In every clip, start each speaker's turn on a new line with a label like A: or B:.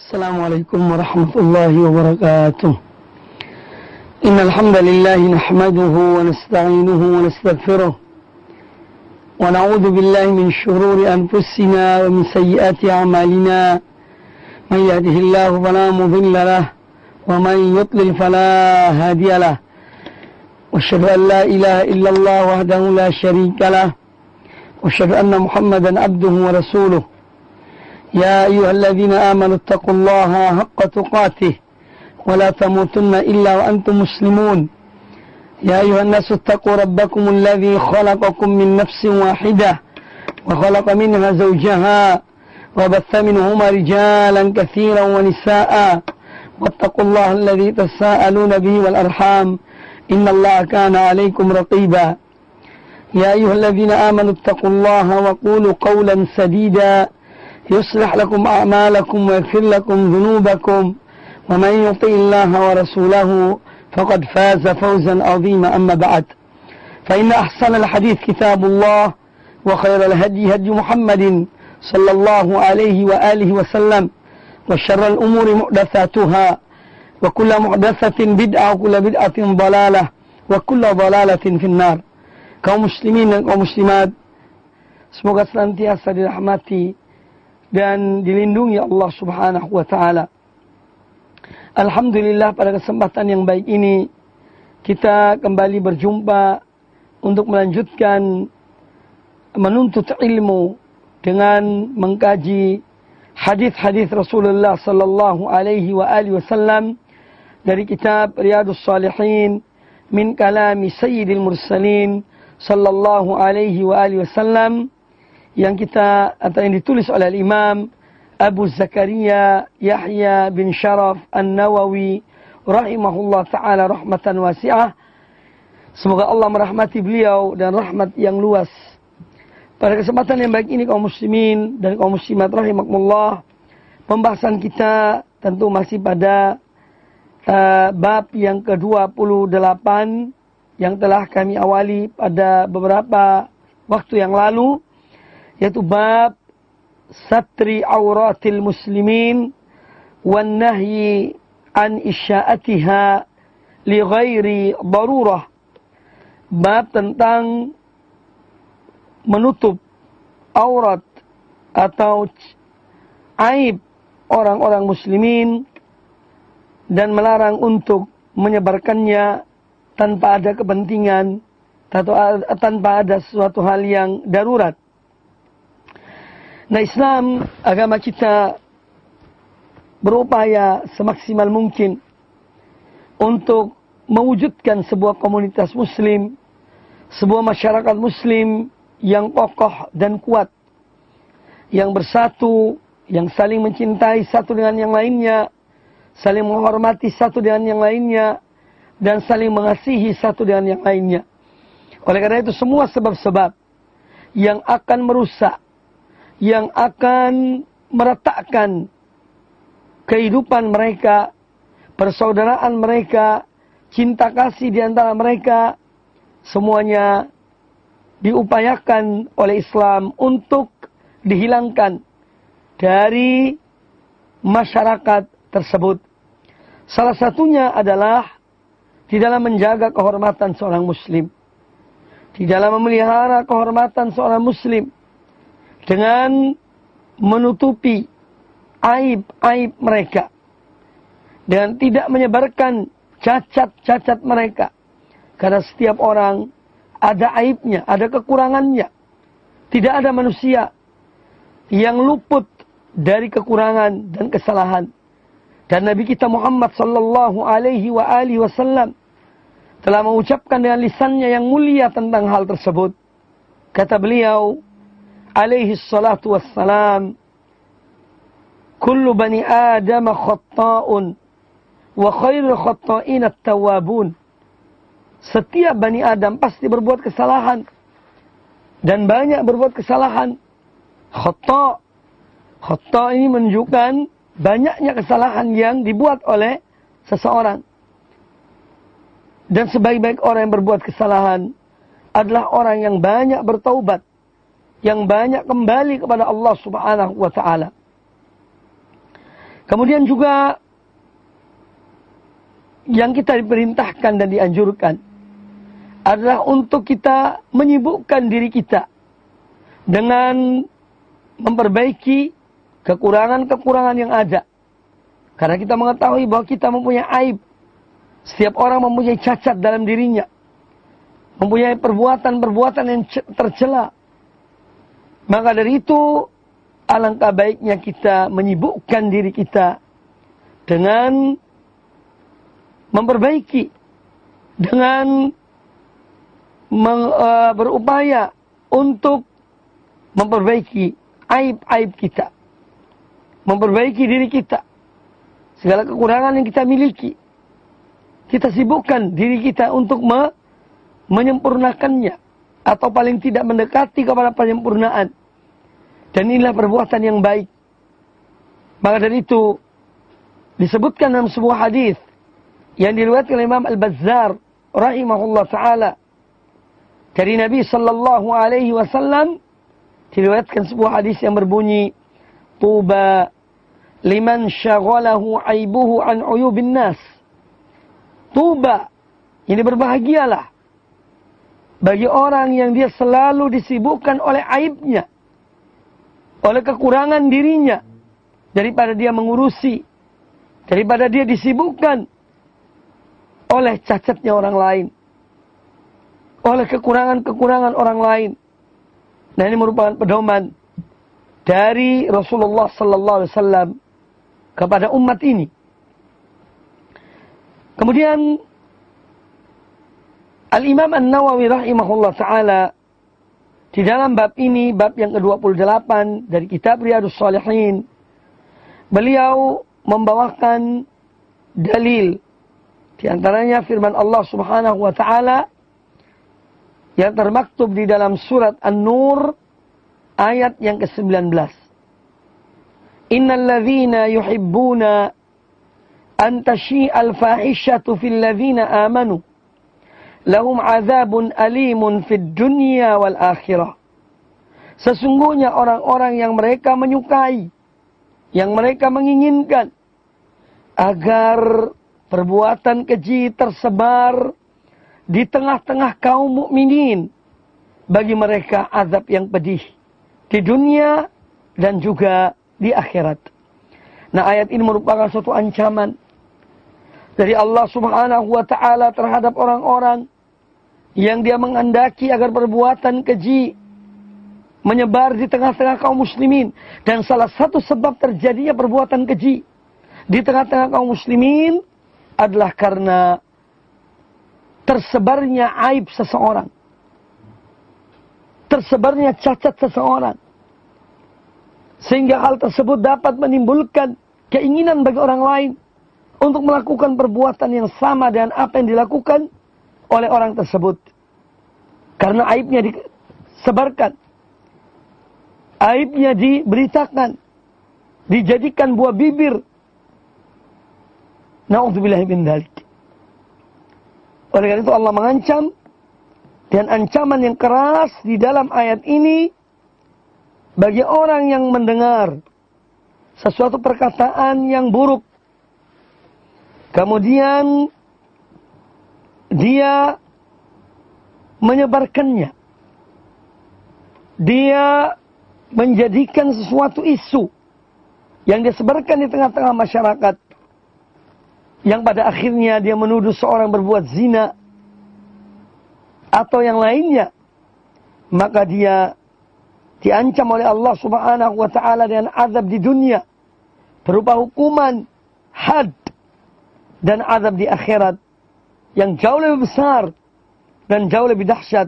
A: السلام عليكم ورحمة الله وبركاته. إن الحمد لله نحمده ونستعينه ونستغفره ونعوذ بالله من شرور أنفسنا ومن سيئات أعمالنا. من يهده الله فلا مضل له ومن يضلل فلا هادي له. وأشهد أن لا إله إلا الله وحده لا شريك له وأشهد أن محمدا عبده ورسوله. يا أيها الذين آمنوا اتقوا الله حق تقاته ولا تموتن إلا وأنتم مسلمون. يا أيها الناس اتقوا ربكم الذي خلقكم من نفس واحدة وخلق منها زوجها وبث منهما رجالا كثيرا ونساء واتقوا الله الذي تساءلون به والأرحام إن الله كان عليكم رقيبا. يا أيها الذين آمنوا اتقوا الله وقولوا قولا سديدا يصلح لكم أعمالكم ويغفر لكم ذنوبكم ومن يطع الله ورسوله فقد فاز فوزا عظيما. أما بعد فإن أحسن الحديث كتاب الله وخير الهدي هدي محمد صلى الله عليه وآله وسلم وشر الأمور محدثاتها وكل محدثة بدعة وكل بدعة ضلالة وكل ضلالة في النار. Kaum muslimin dan kaum muslimat, semoga senantiasa dirahmati dan dilindungi Allah Subhanahu wa taala. Alhamdulillah, pada kesempatan yang baik ini kita kembali berjumpa untuk melanjutkan menuntut ilmu dengan mengkaji hadis-hadis Rasulullah sallallahu alaihi wa alihi wasallam dari kitab Riyadhus Shalihin min kalami Sayyidil Mursalin sallallahu alaihi wa alihi wasallam yang ditulis oleh Imam Abu Zakaria Yahya bin Sharaf An-Nawawi rahimahullah ta'ala rahmatan wasi'ah. Semoga Allah merahmati beliau dan rahmat yang luas. Pada kesempatan yang baik ini kaum muslimin dan kaum muslimat rahimakumullah, pembahasan kita tentu masih pada bab yang ke-28 yang telah kami awali pada beberapa waktu yang lalu, yaitu bab satri auratil muslimin wan nahyi an isya'atiha li ghairi darurah. Bab tentang menutup aurat atau aib orang-orang muslimin dan melarang untuk menyebarkannya tanpa ada kepentingan atau tanpa ada sesuatu hal yang darurat. Nah, Islam, agama kita, berupaya semaksimal mungkin untuk mewujudkan sebuah komunitas muslim, sebuah masyarakat muslim yang kokoh dan kuat, yang bersatu, yang saling mencintai satu dengan yang lainnya, saling menghormati satu dengan yang lainnya, dan saling mengasihi satu dengan yang lainnya. Oleh karena itu, semua sebab-sebab yang akan merusak, yang akan meretakkan kehidupan mereka, persaudaraan mereka, cinta kasih di antara mereka, semuanya diupayakan oleh Islam untuk dihilangkan dari masyarakat tersebut. Salah satunya adalah di dalam menjaga kehormatan seorang muslim, di dalam memelihara kehormatan seorang muslim dengan menutupi aib-aib mereka dan tidak menyebarkan cacat-cacat mereka. Karena setiap orang ada aibnya, ada kekurangannya. Tidak ada manusia yang luput dari kekurangan dan kesalahan. Dan Nabi kita Muhammad sallallahu alaihi wa alihi wasallam telah mengucapkan dengan lisannya yang mulia tentang hal tersebut. Kata beliau alaihi salatu wassalam, kullu bani Adam khatta'un wa khairul khatta'in at-tawwabun. Setiap bani Adam pasti berbuat kesalahan dan banyak berbuat kesalahan. Khata' ini menunjukkan banyaknya kesalahan yang dibuat oleh seseorang. Dan sebaik-baik orang yang berbuat kesalahan adalah orang yang banyak bertaubat, yang banyak kembali kepada Allah Subhanahu wa ta'ala. Kemudian juga yang kita diperintahkan dan dianjurkan adalah untuk kita menyibukkan diri kita dengan memperbaiki kekurangan-kekurangan yang ada. Karena kita mengetahui bahwa kita mempunyai aib. Setiap orang mempunyai cacat dalam dirinya. Mempunyai perbuatan-perbuatan yang tercela. Maka dari itu, alangkah baiknya kita menyibukkan diri kita dengan memperbaiki. Dengan berupaya untuk memperbaiki aib-aib kita. Memperbaiki diri kita. Segala kekurangan yang kita miliki. Kita sibukkan diri kita untuk menyempurnakannya. Atau paling tidak mendekati kepada penyempurnaan. Dan inilah perbuatan yang baik. Maka dari itu, disebutkan dalam sebuah hadis yang diriwayatkan oleh Imam Al-Bazzar rahimahullah ta'ala. Dari Nabi sallallahu alaihi wasallam, diriwayatkan sebuah hadis yang berbunyi, Tuba liman syaghalahu aibuhu an uyubin nas. Tuba, ini berbahagialah bagi orang yang dia selalu disibukkan oleh aibnya, oleh kekurangan dirinya, daripada dia mengurusi, daripada dia disibukkan oleh cacatnya orang lain, oleh kekurangan-kekurangan orang lain. Nah, ini merupakan pedoman dari Rasulullah sallallahu alaihi wasallam kepada umat ini. Kemudian Al-Imam An-Nawawi rahimahullah ta'ala di dalam bab ini, bab yang ke-28 dari kitab Riyadhus Shalihin, beliau membawakan dalil di antaranya firman Allah Subhanahu wa taala yang termaktub di dalam surat An-Nur ayat yang ke-19. Innal ladzina yuhibbuna an tashi'al fahishatu fil ladzina amanu lahum 'adzabun alimun fid dunya wal akhirah. Sesungguhnya orang-orang yang mereka menyukai, yang mereka menginginkan agar perbuatan keji tersebar di tengah-tengah kaum mukminin, bagi mereka azab yang pedih di dunia dan juga di akhirat. Nah, ayat ini merupakan suatu ancaman dari Allah Subhanahu wa ta'ala terhadap orang-orang yang dia menghendaki agar perbuatan keji menyebar di tengah-tengah kaum muslimin. Dan salah satu sebab terjadinya perbuatan keji di tengah-tengah kaum muslimin adalah karena tersebarnya aib seseorang, tersebarnya cacat seseorang, sehingga hal tersebut dapat menimbulkan keinginan bagi orang lain untuk melakukan perbuatan yang sama dengan apa yang dilakukan oleh orang tersebut. Karena aibnya disebarkan, aibnya diberitakan, dijadikan buah bibir. Na'udzubillahi min dzalik. Oleh karena itu Allah mengancam dan ancaman yang keras di dalam ayat ini bagi orang yang mendengar sesuatu perkataan yang buruk, kemudian dia menyebarkannya, dia menjadikan sesuatu isu yang disebarkan di tengah-tengah masyarakat, yang pada akhirnya dia menuduh seorang berbuat zina atau yang lainnya, maka dia diancam oleh Allah Subhanahu wa ta'ala dengan azab di dunia berupa hukuman had dan azab di akhirat yang jauh lebih besar dan jauh lebih dahsyat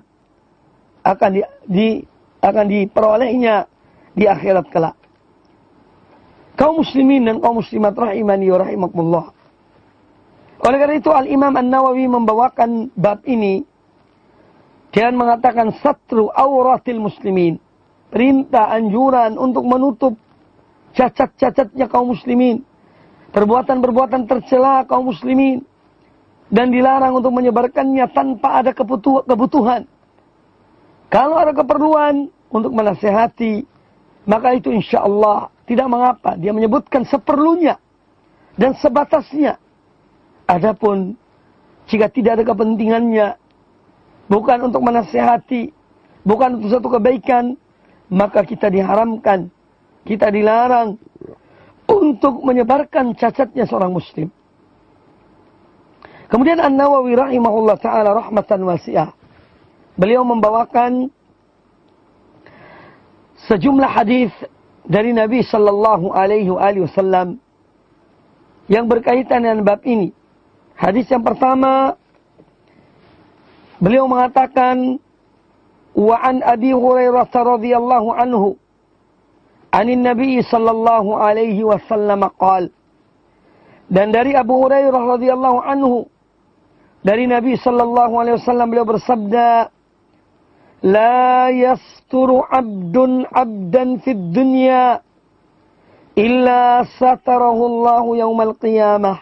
A: akan diperolehnya di akhirat kelak. Kaum muslimin dan kaum muslimat rahimani wa rahimakumullah. Oleh karena itu Al-Imam An-Nawawi membawakan bab ini dengan mengatakan satru auratil muslimin, perintah anjuran untuk menutup cacat-cacatnya kaum muslimin, perbuatan-perbuatan tercela kaum muslimin, dan dilarang untuk menyebarkannya tanpa ada kebutuhan. Kalau ada keperluan untuk menasihati, maka itu insya Allah tidak mengapa. Dia menyebutkan seperlunya dan sebatasnya. Adapun jika tidak ada kepentingannya, bukan untuk menasihati, bukan untuk satu kebaikan, maka kita diharamkan, kita dilarang untuk menyebarkan cacatnya seorang muslim. Kemudian An-Nawawi rahimahullah ta'ala rahmatan wasi'ah, beliau membawakan sejumlah hadis dari Nabi sallallahu alaihi wasallam yang berkaitan dengan bab ini. Hadis yang pertama, beliau mengatakan, wa an Abi Hurairah radhiyallahu anhu anin Nabi sallallahu alaihi wasallam qala, dan dari Abu Hurairah radhiyallahu anhu dari Nabi sallallahu alaihi wasallam beliau bersabda, la yasturu abdun abdan fid dunya illa satarahu Allahu yaumal qiyamah.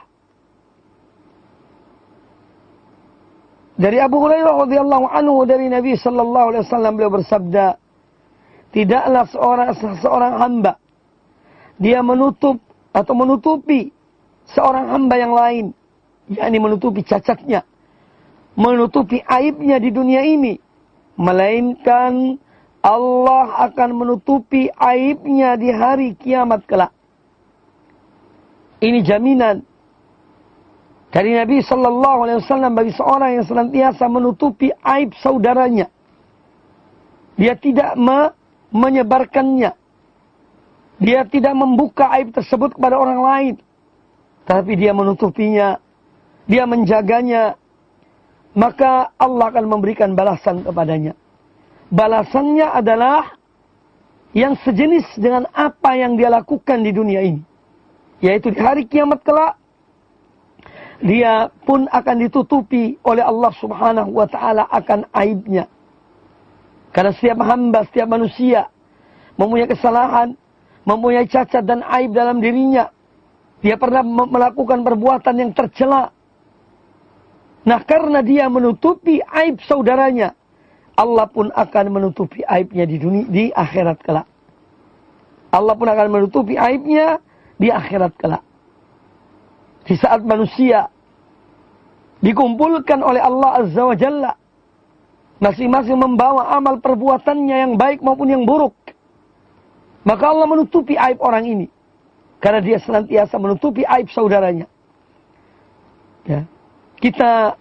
A: Dari Abu Hurairah radhiyallahu anhu dari Nabi sallallahu alaihi wasallam beliau bersabda, tidaklah seorang hamba dia menutup atau menutupi seorang hamba yang lain, yakni menutupi cacatnya, menutupi aibnya di dunia ini, melainkan Allah akan menutupi aibnya di hari kiamat kelak. Ini jaminan dari Nabi sallallahu alaihi wasallam bagi seorang yang senantiasa menutupi aib saudaranya. Dia tidak menyebarkannya. Dia tidak membuka aib tersebut kepada orang lain, tapi dia menutupinya, dia menjaganya. Maka Allah akan memberikan balasan kepadanya. Balasannya adalah yang sejenis dengan apa yang dia lakukan di dunia ini, yaitu di hari kiamat kelak dia pun akan ditutupi oleh Allah subhanahu wa ta'ala akan aibnya. Karena setiap hamba, setiap manusia mempunyai kesalahan, mempunyai cacat dan aib dalam dirinya. Dia pernah melakukan perbuatan yang tercela. Nah, karena dia menutupi aib saudaranya, Allah pun akan menutupi aibnya di dunia, di akhirat kelak. Allah pun akan menutupi aibnya di akhirat kelak. Di saat manusia dikumpulkan oleh Allah Azza wa Jalla, masing-masing membawa amal perbuatannya yang baik maupun yang buruk, maka Allah menutupi aib orang ini, karena dia senantiasa menutupi aib saudaranya. Ya. Kita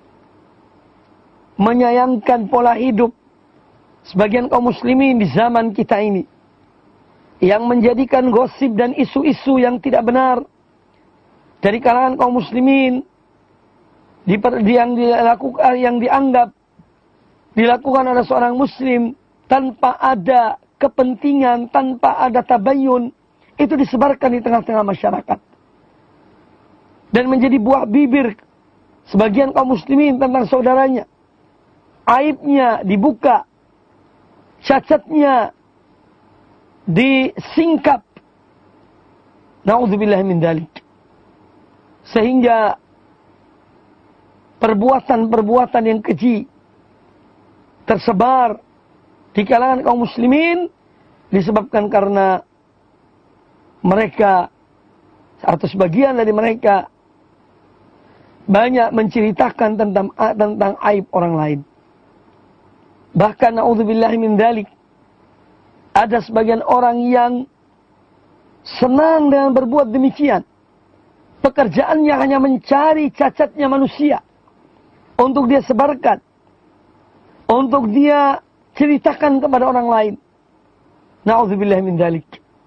A: menyayangkan pola hidup sebagian kaum muslimin di zaman kita ini, yang menjadikan gosip dan isu-isu yang tidak benar dari kalangan kaum muslimin yang dianggap dilakukan oleh seorang muslim tanpa ada kepentingan, tanpa ada tabayun, itu disebarkan di tengah-tengah masyarakat dan menjadi buah bibir sebagian kaum muslimin tentang saudaranya. Aibnya dibuka, cacatnya disingkap. Na'udzubillah min dzalik. Sehingga perbuatan-perbuatan yang keji tersebar di kalangan kaum muslimin disebabkan karena mereka atau sebagian dari mereka banyak menceritakan tentang aib orang lain. Bahkan na'udzubillah min dzalik, ada sebagian orang yang senang dengan berbuat demikian. Pekerjaannya hanya mencari cacatnya manusia untuk dia sebarkan, untuk dia ceritakan kepada orang lain. Na'udzubillah min dzalik.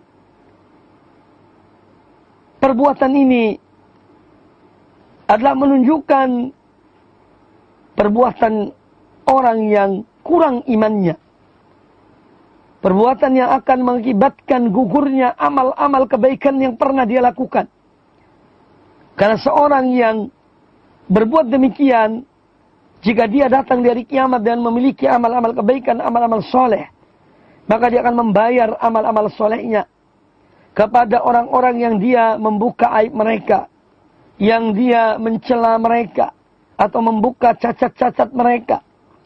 A: Perbuatan ini adalah menunjukkan perbuatan orang yang kurang imannya. Perbuatan yang akan mengakibatkan gugurnya amal-amal kebaikan yang pernah dia lakukan. Karena seorang yang berbuat demikian, jika dia datang dari kiamat dan memiliki amal-amal kebaikan, amal-amal soleh, maka dia akan membayar amal-amal solehnya kepada orang-orang yang dia membuka aib mereka, yang dia mencela mereka, atau membuka cacat-cacat mereka.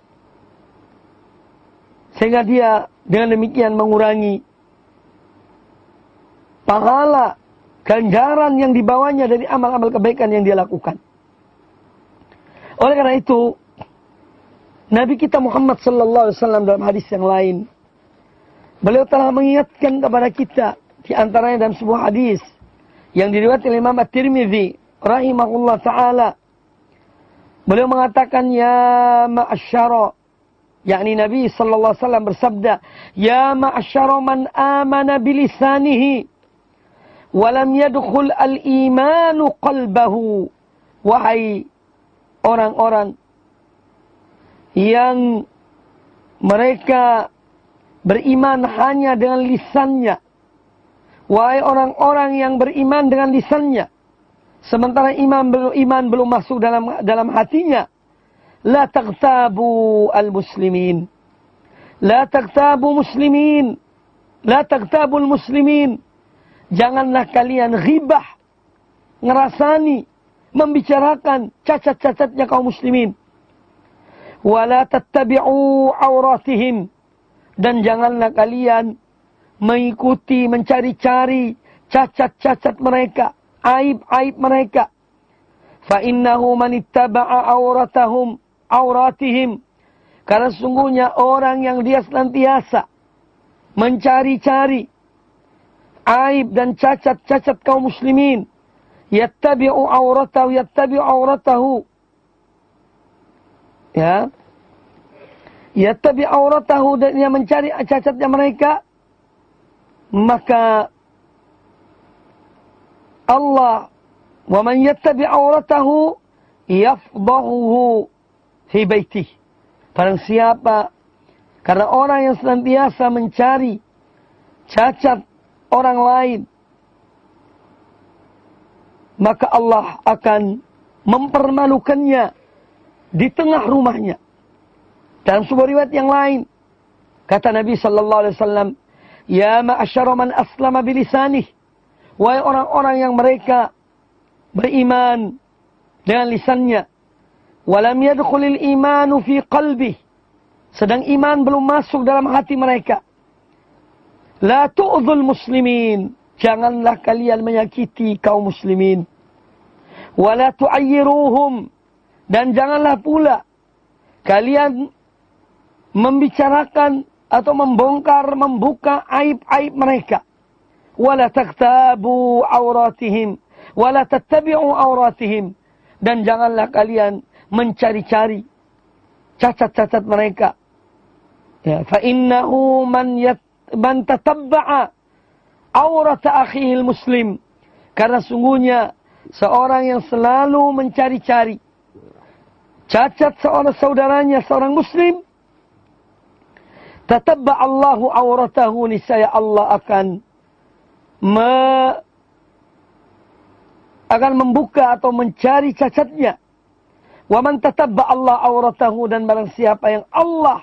A: Sehingga dia dengan demikian mengurangi pahala ganjaran yang dibawanya dari amal-amal kebaikan yang dia lakukan. Oleh karena itu, Nabi kita Muhammad sallallahu alaihi wasallam dalam hadis yang lain, beliau telah mengingatkan kepada kita, di antaranya dalam sebuah hadis yang diriwayatkan oleh Imam At-Tirmidzi rahimahullah taala. Beliau mengatakan, ya ma'asyara, yakni Nabi sallallahu alaihi wasallam bersabda, ya ma'asyara man amana bilisanihi walam yadkhul al-imanu qalbahu. Wahai orang-orang yang mereka beriman hanya dengan lisannya. Wahai orang-orang yang beriman dengan lisannya, sementara iman belum masuk dalam hatinya. La taghtabu al-muslimin. La taghtabu muslimin. La taghtabul muslimin. Janganlah kalian ghibah, ngerasani, membicarakan cacat-cacatnya kaum muslimin. Wala tattabi'u auratihim. Dan janganlah kalian mengikuti, mencari-cari cacat-cacat mereka, aib-aib mereka. Fa innahu man ittaba'a auratihim. Karena sesungguhnya orang yang dia senantiasa mencari-cari aib dan cacat-cacat kaum muslimin, yattabi'u auratahu, ya, yattabi'u auratahu, dan dia mencari cacatnya mereka, maka Allah, wa man yattabi' auratahu yafdahuhu fi baitih. Barang siapa, karena orang yang senantiasa mencari cacat orang lain, maka Allah akan mempermalukannya di tengah rumahnya. Dalam sebuah riwayat yang lain, kata Nabi sallallahu alaihi wasallam, ya ma'asyara man aslama bilisanih. Wahai orang-orang yang mereka beriman dengan lisannya. Walam yadkhulil imanu fi qalbih. Sedang iman belum masuk dalam hati mereka. La tu'dzul muslimin. Janganlah kalian menyakiti kaum muslimin. Wala tu'ayyiruhum. Dan janganlah pula kalian membicarakan atau membongkar, membuka aib-aib mereka. Wala taghtabu auratihim. Wala tattabi'u auratihim. Dan janganlah kalian mencari-cari cacat-cacat mereka. Ya, fa innahu man tatabba'a aurata akhihil muslim. Karena sungguhnya seorang yang selalu mencari-cari cacat seorang saudaranya, seorang muslim, tatabba Allahu auratahu, niscaya Allah akan membuka atau mencari cacatnya. Wa man tatabba Allah auratahu, dan barang siapa yang Allah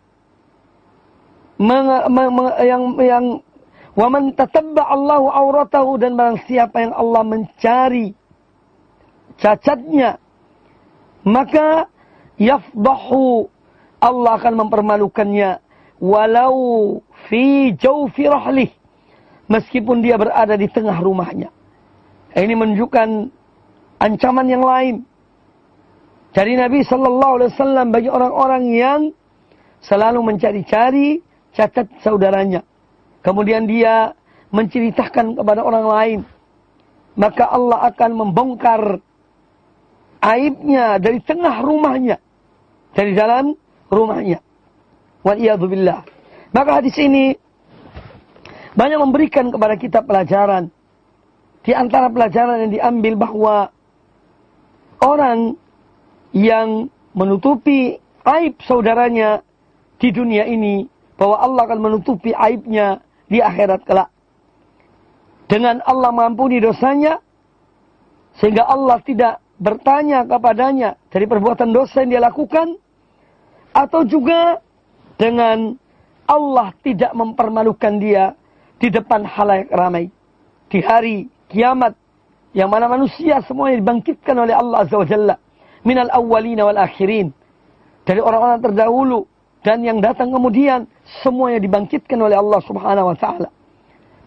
A: wa man tatabba Allahu auratahu, dan barang siapa yang Allah mencari cacatnya, maka yafdahu, Allah akan mempermalukannya, walau fi jawfi rahlih, meskipun dia berada di tengah rumahnya. Ini menunjukkan ancaman yang lain dari Nabi sallallahu alaihi wasallam bagi orang-orang yang selalu mencari-cari cacat saudaranya, kemudian dia menceritakan kepada orang lain, maka Allah akan membongkar aibnya dari tengah rumahnya, dari dalam rumahnya. Waliyadzubillah. Maka hadis ini banyak memberikan kepada kita pelajaran. Di antara pelajaran yang diambil bahwa orang yang menutupi aib saudaranya di dunia ini, bahwa Allah akan menutupi aibnya di akhirat kelak. Dengan Allah mengampuni dosanya, sehingga Allah tidak bertanya kepadanya dari perbuatan dosa yang dia lakukan, atau juga dengan Allah tidak mempermalukan dia di depan halayak ramai di hari kiamat, yang mana manusia semuanya dibangkitkan oleh Allah Azza wa Jalla, minal awwalina wal akhirin, dari orang-orang terdahulu dan yang datang kemudian, semuanya dibangkitkan oleh Allah Subhanahu wa taala.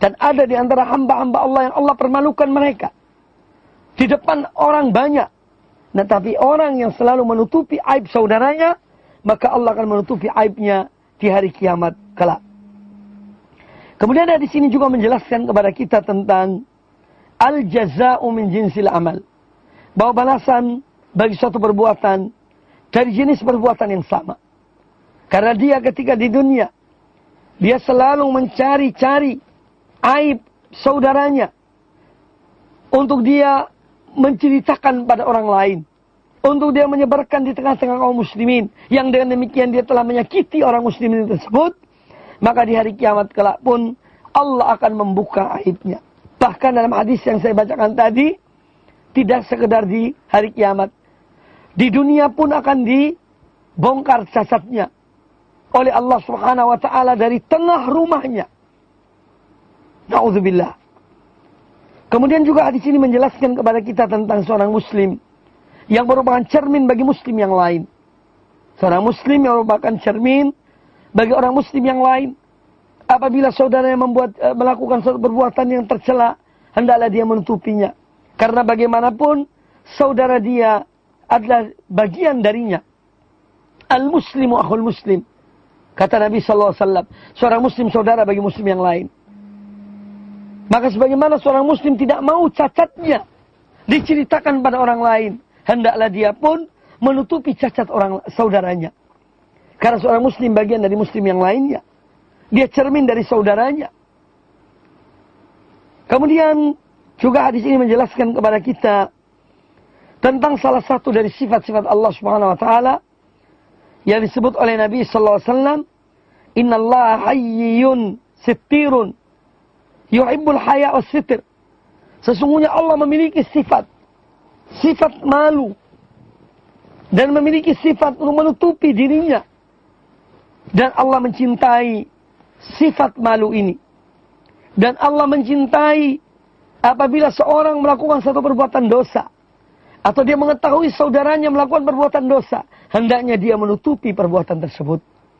A: Dan ada di antara hamba-hamba Allah yang Allah permalukan mereka di depan orang banyak. Nah, tapi orang yang selalu menutupi aib saudaranya, maka Allah akan menutupi aibnya di hari kiamat kelak. Kemudian ada di sini juga menjelaskan kepada kita tentang al-jaza'u min jinsil amal. Bahwa balasan bagi suatu perbuatan dari jenis perbuatan yang sama. Karena dia ketika di dunia, dia selalu mencari-cari aib saudaranya untuk dia menceritakan pada orang lain, untuk dia menyebarkan di tengah-tengah kaum muslimin, yang dengan demikian dia telah menyakiti orang muslimin tersebut, maka di hari kiamat kelak pun Allah akan membuka aibnya. Bahkan dalam hadis yang saya bacakan tadi, tidak sekedar di hari kiamat, di dunia pun akan dibongkar cacatnya oleh Allah Subhanahu wa taala dari tengah rumahnya. Na'udzubillah. Kemudian juga hadis ini menjelaskan kepada kita tentang seorang muslim yang merupakan cermin bagi muslim yang lain. Seorang muslim yang merupakan cermin bagi orang muslim yang lain. Apabila saudaranya melakukan suatu perbuatan yang tercela, hendaklah dia menutupinya. Karena bagaimanapun saudara dia adalah bagian darinya. Al-muslimu akhul muslim. Kata Nabi sallallahu alaihi wasallam, seorang muslim saudara bagi muslim yang lain. Maka sebagaimana seorang muslim tidak mau cacatnya diceritakan pada orang lain, hendaklah dia pun menutupi cacat orang saudaranya. Karena seorang muslim bagian dari muslim yang lainnya. Dia cermin dari saudaranya. Kemudian juga hadis ini menjelaskan kepada kita tentang salah satu dari sifat-sifat Allah Subhanahu wa taala yang disebut oleh Nabi sallallahu alaihi wasallam, "Innallaha hayyun sittirun yuhibbul haya' was sitr." Sesungguhnya Allah memiliki sifat malu dan memiliki sifat untuk menutupi dirinya. Dan Allah mencintai sifat malu ini. Dan Allah mencintai apabila seorang melakukan satu perbuatan dosa, atau dia mengetahui saudaranya melakukan perbuatan dosa, hendaknya dia menutupi perbuatan tersebut.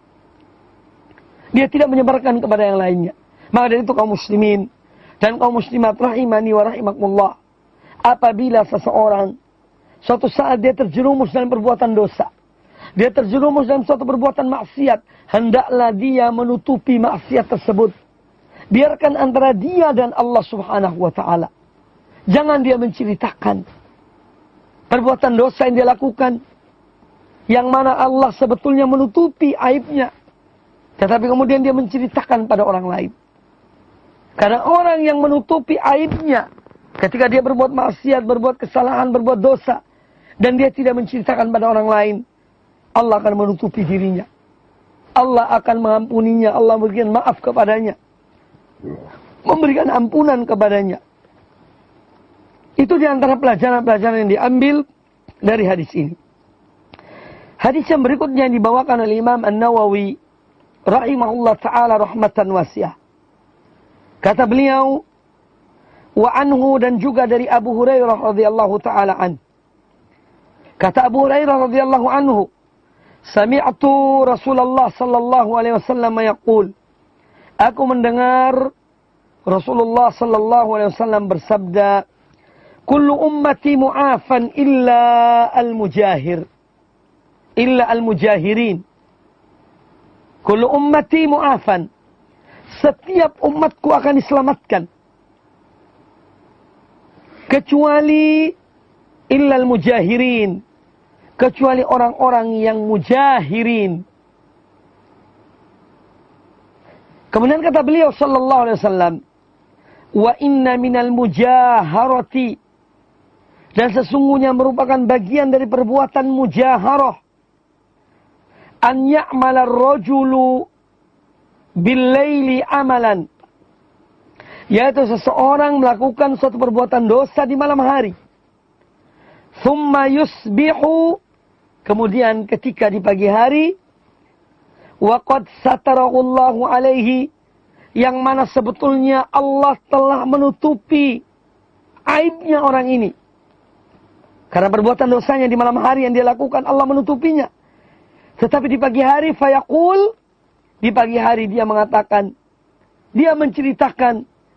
A: Dia tidak menyebarkan kepada yang lainnya. Maka dari itu kaum muslimin dan kaum muslimat rahimani wa rahimakumullah, apabila seseorang suatu saat dia terjerumus dalam perbuatan dosa, dia terjerumus dalam suatu perbuatan maksiat, hendaklah dia menutupi maksiat tersebut. Biarkan antara dia dan Allah Subhanahu wa taala. Jangan dia menceritakan perbuatan dosa yang dia lakukan, yang mana Allah sebetulnya menutupi aibnya, tetapi kemudian dia menceritakan pada orang lain. Karena orang yang menutupi aibnya ketika dia berbuat maksiat, berbuat kesalahan, berbuat dosa, dan dia tidak menceritakan pada orang lain, Allah akan menutupi dirinya. Allah akan mengampuninya, Allah memberikan maaf kepadanya, memberikan ampunan kepadanya. Itu di antara pelajaran-pelajaran yang diambil dari hadis ini. Hadis yang berikutnya yang dibawakan oleh Imam An-Nawawi rahimahullah ta'ala rahmatan wasi'ah. Kata beliau, wa anhu, dan juga dari Abu Hurairah radhiyallahu ta'ala an. Kata Abu Hurairah radhiyallahu anhu, sami'tu Rasulullah sallallahu alaihi wasallam yaqul, aku mendengar Rasulullah sallallahu alaihi wasallam bersabda, kullu ummati mu'afan illa al-mujahirin. Kullu ummati mu'afan. Setiap umatku akan diselamatkan. Kecuali illa al-mujahirin. Kecuali orang-orang yang mujahirin. Kemudian kata beliau sallallahu alaihi wasallam, wa inna minal mujaharati, dan sesungguhnya merupakan bagian dari perbuatan mujaharah, an ya'mala ar-rajulu bil-laili amalan, yaitu seseorang melakukan suatu perbuatan dosa di malam hari, thumma yusbihu, kemudian ketika di pagi hari, wa qad satarahullahu alaihi, yang mana sebetulnya Allah telah menutupi aibnya orang ini. Karena perbuatan dosanya di malam hari yang dia lakukan, Allah menutupinya. Tetapi di pagi hari, fayaqul, di pagi hari dia mengatakan, dia menceritakan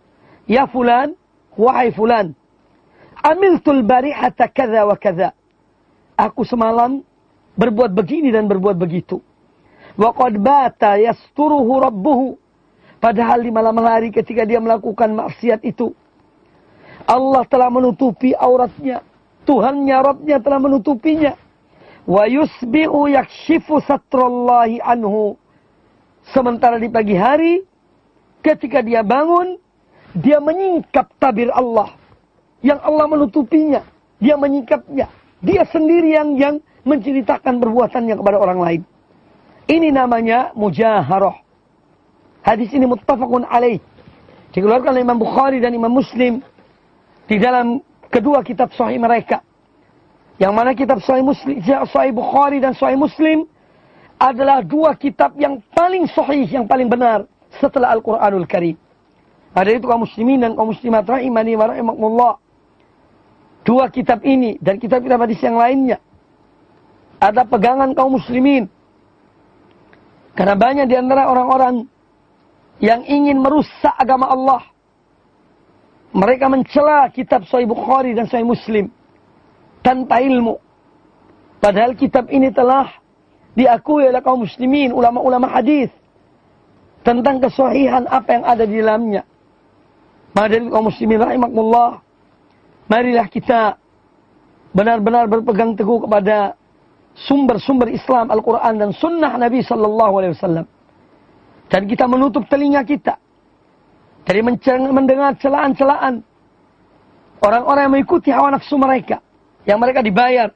A: Ya fulan, wahai fulan, amiltul barihata kadza wa kadza. Aku semalam berbuat begini dan berbuat begitu. Wa qad bata yasturuhu rabbuhu. Padahal di malam hari ketika dia melakukan maksiat itu, Allah telah menutupi auratnya. Tuhannya, Rabbnya telah menutupinya. Wa yusbi'u yakshifu satrallahi anhu. Sementara di pagi hari, ketika dia bangun, dia menyingkap tabir Allah. Yang Allah menutupinya. Dia menyingkapnya. Dia sendiri yang menceritakan perbuatannya kepada orang lain. Ini namanya mujaharah. Hadis ini muttafaqun alaih. Dikeluarkan oleh Imam Bukhari dan Imam Muslim di dalam kedua kitab sahih mereka. Yang mana kitab sahih Bukhari dan sahih Muslim adalah dua kitab yang paling sahih, yang paling benar setelah Al-Quranul Karim. Ada itu kaum muslimin dan kaum muslimat rahimani wa rahimakumullah. Dua kitab ini dan kitab-kitab hadis yang lainnya ada pegangan kaum muslimin. Karena banyak di antara orang-orang yang ingin merusak agama Allah. Mereka mencela kitab Sahih Bukhari dan Sahih Muslim tanpa ilmu. Padahal kitab ini telah diakui oleh kaum muslimin, ulama-ulama hadis, tentang kesahihan apa yang ada di dalamnya. Maka dari kaum muslimin rahimakumullah, marilah kita benar-benar berpegang teguh kepada sumber-sumber Islam, Al-Quran dan Sunnah Nabi Sallallahu Alaihi Wasallam. Dan kita menutup telinga kita dari mendengar celaan-celaan orang-orang yang mengikuti hawa nafsu mereka, yang mereka dibayar.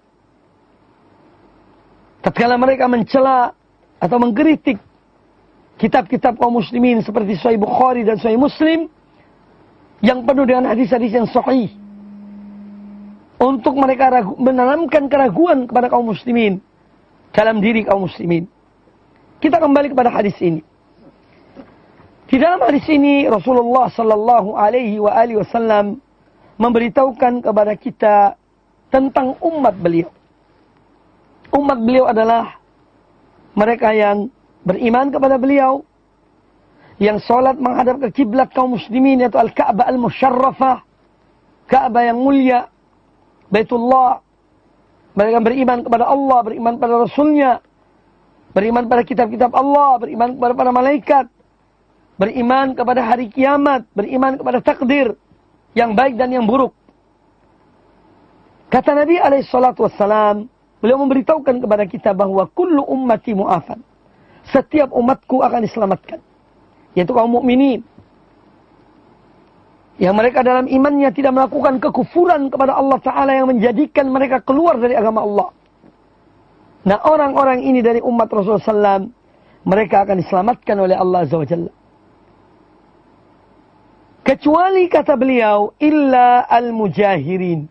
A: Tatkala mereka mencela atau mengkritik kitab-kitab kaum muslimin seperti Sahih Bukhari dan Sahih Muslim yang penuh dengan hadis-hadis yang sahih, untuk mereka menanamkan keraguan kepada kaum muslimin dalam diri kaum muslimin. Kita kembali kepada hadis ini. Di dalam hadis ini Rasulullah sallallahu alaihi wasallam memberitahukan kepada kita tentang umat beliau. Umat beliau adalah mereka yang beriman kepada beliau, yang sholat menghadap ke kiblat kaum muslimin, yaitu Al-Ka'bah Al-Musyarrafah, Ka'bah yang mulia, Baitullah. Mereka beriman kepada Allah, beriman pada Rasulnya, beriman pada kitab-kitab Allah, beriman kepada para malaikat, beriman kepada hari kiamat, beriman kepada takdir yang baik dan yang buruk. Kata Nabi SAW, beliau memberitahukan kepada kita bahwa kullu ummati mu'afan. Setiap umatku akan diselamatkan, yaitu kaum mukminin, yang mereka dalam imannya tidak melakukan kekufuran kepada Allah Ta'ala yang menjadikan mereka keluar dari agama Allah. Nah, orang-orang ini dari umat Rasulullah SAW, mereka akan diselamatkan oleh Allah Azza wa Jalla. Kecuali, kata beliau, illa al-mujahirin.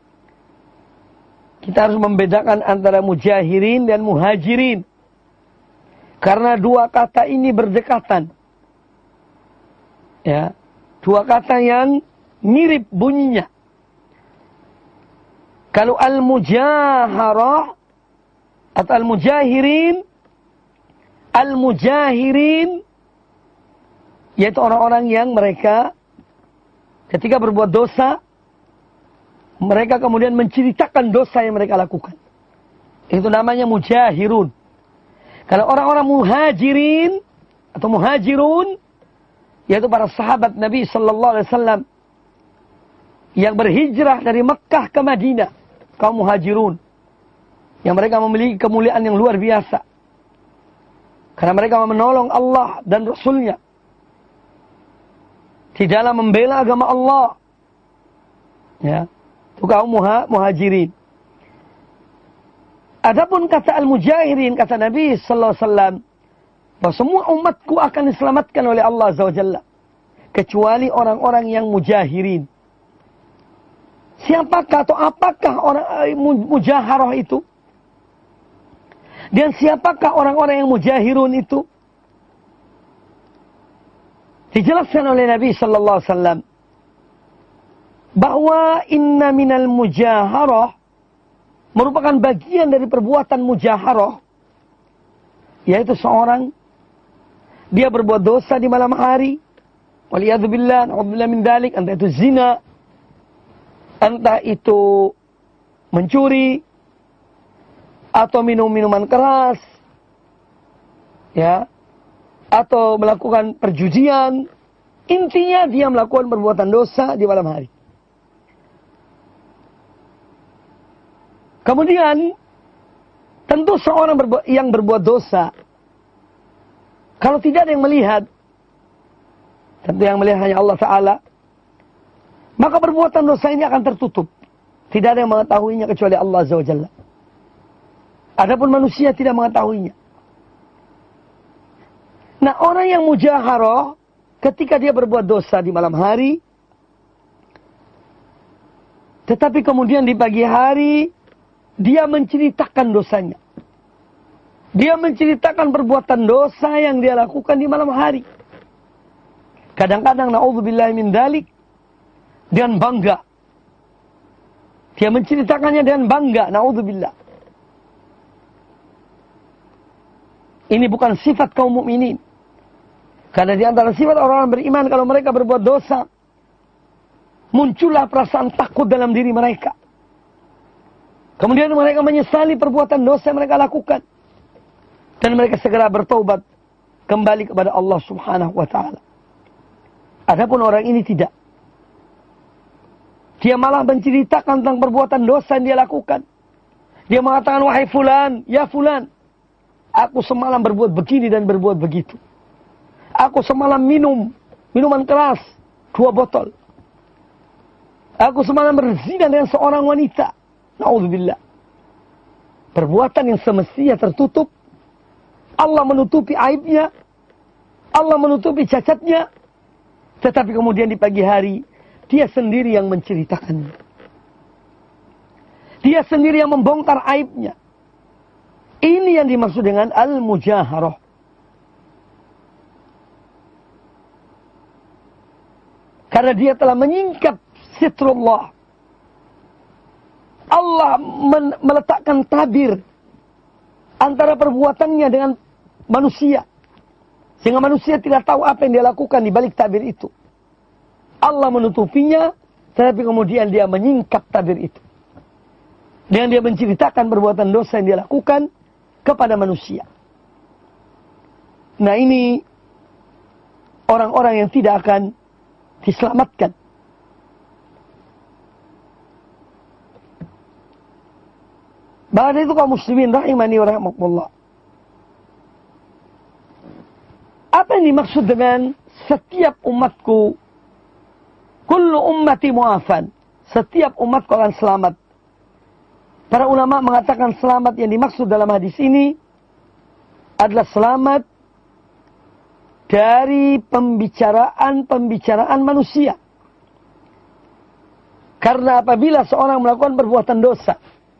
A: Kita harus membedakan antara mujahirin dan muhajirin. Karena dua kata ini berdekatan. Ya, dua kata yang mirip bunyinya. Kalau al-mujaharah atau al-mujahirin yaitu orang-orang yang mereka ketika berbuat dosa, mereka kemudian menceritakan dosa yang mereka lakukan. Itu namanya mujahirun. Kalau orang-orang muhajirin atau muhajirun, yaitu para sahabat Nabi Sallallahu Alaihi Wasallam yang berhijrah dari Mekah ke Madinah, kaum muhajirun, yang mereka memiliki kemuliaan yang luar biasa karena mereka menolong Allah dan Rasulnya di dalam membela agama Allah. Ya, itu kaum muhajirin. Adapun kata al-mujahirin, kata Nabi Sallallahu Alaihi Wasallam, bahwa semua umatku akan diselamatkan oleh Allah Azza wa Jalla, kecuali orang-orang yang mujahirin. Siapakah atau apakah orang mujaharah itu? Dan siapakah orang-orang yang mujahirun itu? Dijelaskan oleh Nabi Sallallahu Alaihi Wasallam bahwa inna minal mujaharah merupakan bagian dari perbuatan mujaharah, yaitu seorang dia berbuat dosa di malam hari, waliyadzubillah, na'udzubillah min dalik, entah itu zina, entah itu mencuri, atau minum minuman keras, ya, atau melakukan perjudian. Intinya dia melakukan perbuatan dosa di malam hari. Kemudian, tentu seorang yang berbuat dosa, kalau tidak ada yang melihat, tentu yang melihat hanya Allah Ta'ala, maka perbuatan dosa ini akan tertutup. Tidak ada yang mengetahuinya kecuali Allah Azza wa Jalla. Adapun manusia tidak mengetahuinya. Nah, orang yang mujaharah, ketika dia berbuat dosa di malam hari, tetapi kemudian di pagi hari, dia menceritakan dosanya. Dia menceritakan perbuatan dosa yang dia lakukan di malam hari. Kadang-kadang, na'udzubillah min dalik, dengan bangga. Dia menceritakannya dengan bangga, na'udzubillah. Ini bukan sifat kaum mukminin. Karena di antara sifat orang beriman, kalau mereka berbuat dosa, muncullah perasaan takut dalam diri mereka. Kemudian mereka menyesali perbuatan dosa yang mereka lakukan. Dan mereka segera bertaubat kembali kepada Allah Subhanahu wa Ta'ala. Adapun orang ini tidak. Dia malah menceritakan tentang perbuatan dosa yang dia lakukan. Dia mengatakan, wahai fulan, ya fulan, aku semalam berbuat begini dan berbuat begitu. Aku semalam minum minuman keras 2 botol. Aku semalam berzina dengan seorang wanita. Na'udzubillah. Perbuatan yang semestinya tertutup, Allah menutupi aibnya, Allah menutupi cacatnya, tetapi kemudian di pagi hari, dia sendiri yang menceritakannya. Dia sendiri yang membongkar aibnya. Ini yang dimaksud dengan al-mujaharah. Karena dia telah menyingkap sitrullah. Allah meletakkan tabir antara perbuatannya dengan manusia. Sehingga manusia tidak tahu apa yang dia lakukan di balik tabir itu. Allah menutupinya, tetapi kemudian dia menyingkap tabir itu. Dengan dia menceritakan perbuatan dosa yang dia lakukan kepada manusia. Nah, ini orang-orang yang tidak akan diselamatkan. Bahkan itu kaum muslimin rahimani wa rahimakumullah. Apa yang dimaksud dengan setiap umatku, kullu ummati mu'afan, setiap umatku akan selamat? Para ulama mengatakan selamat yang dimaksud dalam hadis ini adalah selamat dari pembicaraan manusia. Karena apabila seorang melakukan perbuatan dosa,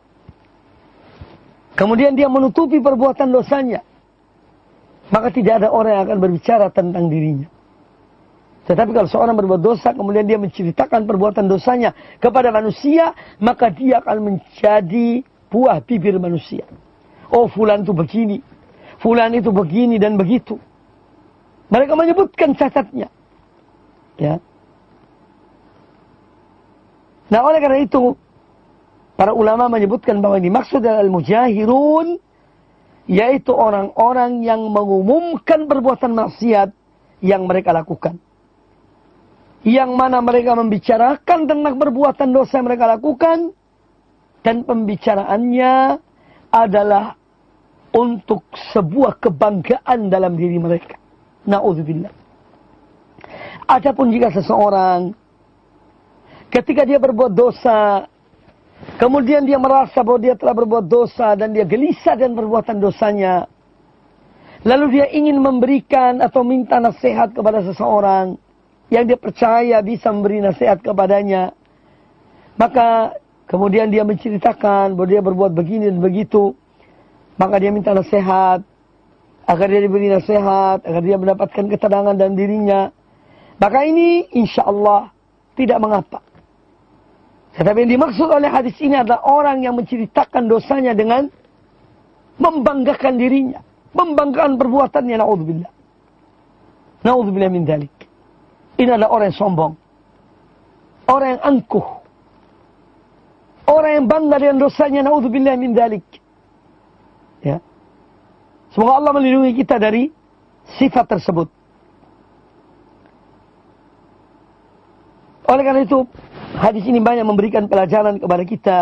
A: kemudian dia menutupi perbuatan dosanya, maka tidak ada orang yang akan berbicara tentang dirinya. Tetapi kalau seorang berbuat dosa, kemudian dia menceritakan perbuatan dosanya kepada manusia, maka dia akan menjadi buah bibir manusia. Oh, fulan itu begini, fulan itu begini dan begitu. Mereka menyebutkan cacatnya. Ya. Nah, oleh karena itu, para ulama menyebutkan bahwa yang dimaksud adalah al-mujahirun, yaitu orang-orang yang mengumumkan perbuatan maksiat yang mereka lakukan. Yang mana mereka membicarakan tentang perbuatan dosa yang mereka lakukan, dan pembicaraannya adalah untuk sebuah kebanggaan dalam diri mereka. Na'udzubillah. Adapun jika seseorang ketika dia berbuat dosa, kemudian dia merasa bahwa dia telah berbuat dosa dan dia gelisah dengan perbuatan dosanya, lalu dia ingin memberikan atau minta nasihat kepada seseorang yang dia percaya bisa memberi nasihat kepadanya, maka kemudian dia menceritakan bahwa dia berbuat begini dan begitu, maka dia minta nasihat agar dia diberi nasihat, agar dia mendapatkan ketenangan dalam dirinya, maka ini insya Allah tidak mengapa. Tetapi yang dimaksud oleh hadis ini adalah orang yang menceritakan dosanya dengan membanggakan dirinya, membanggakan perbuatannya, na'udzubillah. Na'udzubillah min dalik. Ini adalah orang yang sombong. Orang yang angkuh. Orang yang bangga dengan dosanya. Na'udzubillah min dzalik. Ya. Semoga Allah melindungi kita dari sifat tersebut. Oleh karena itu, hadis ini banyak memberikan pelajaran kepada kita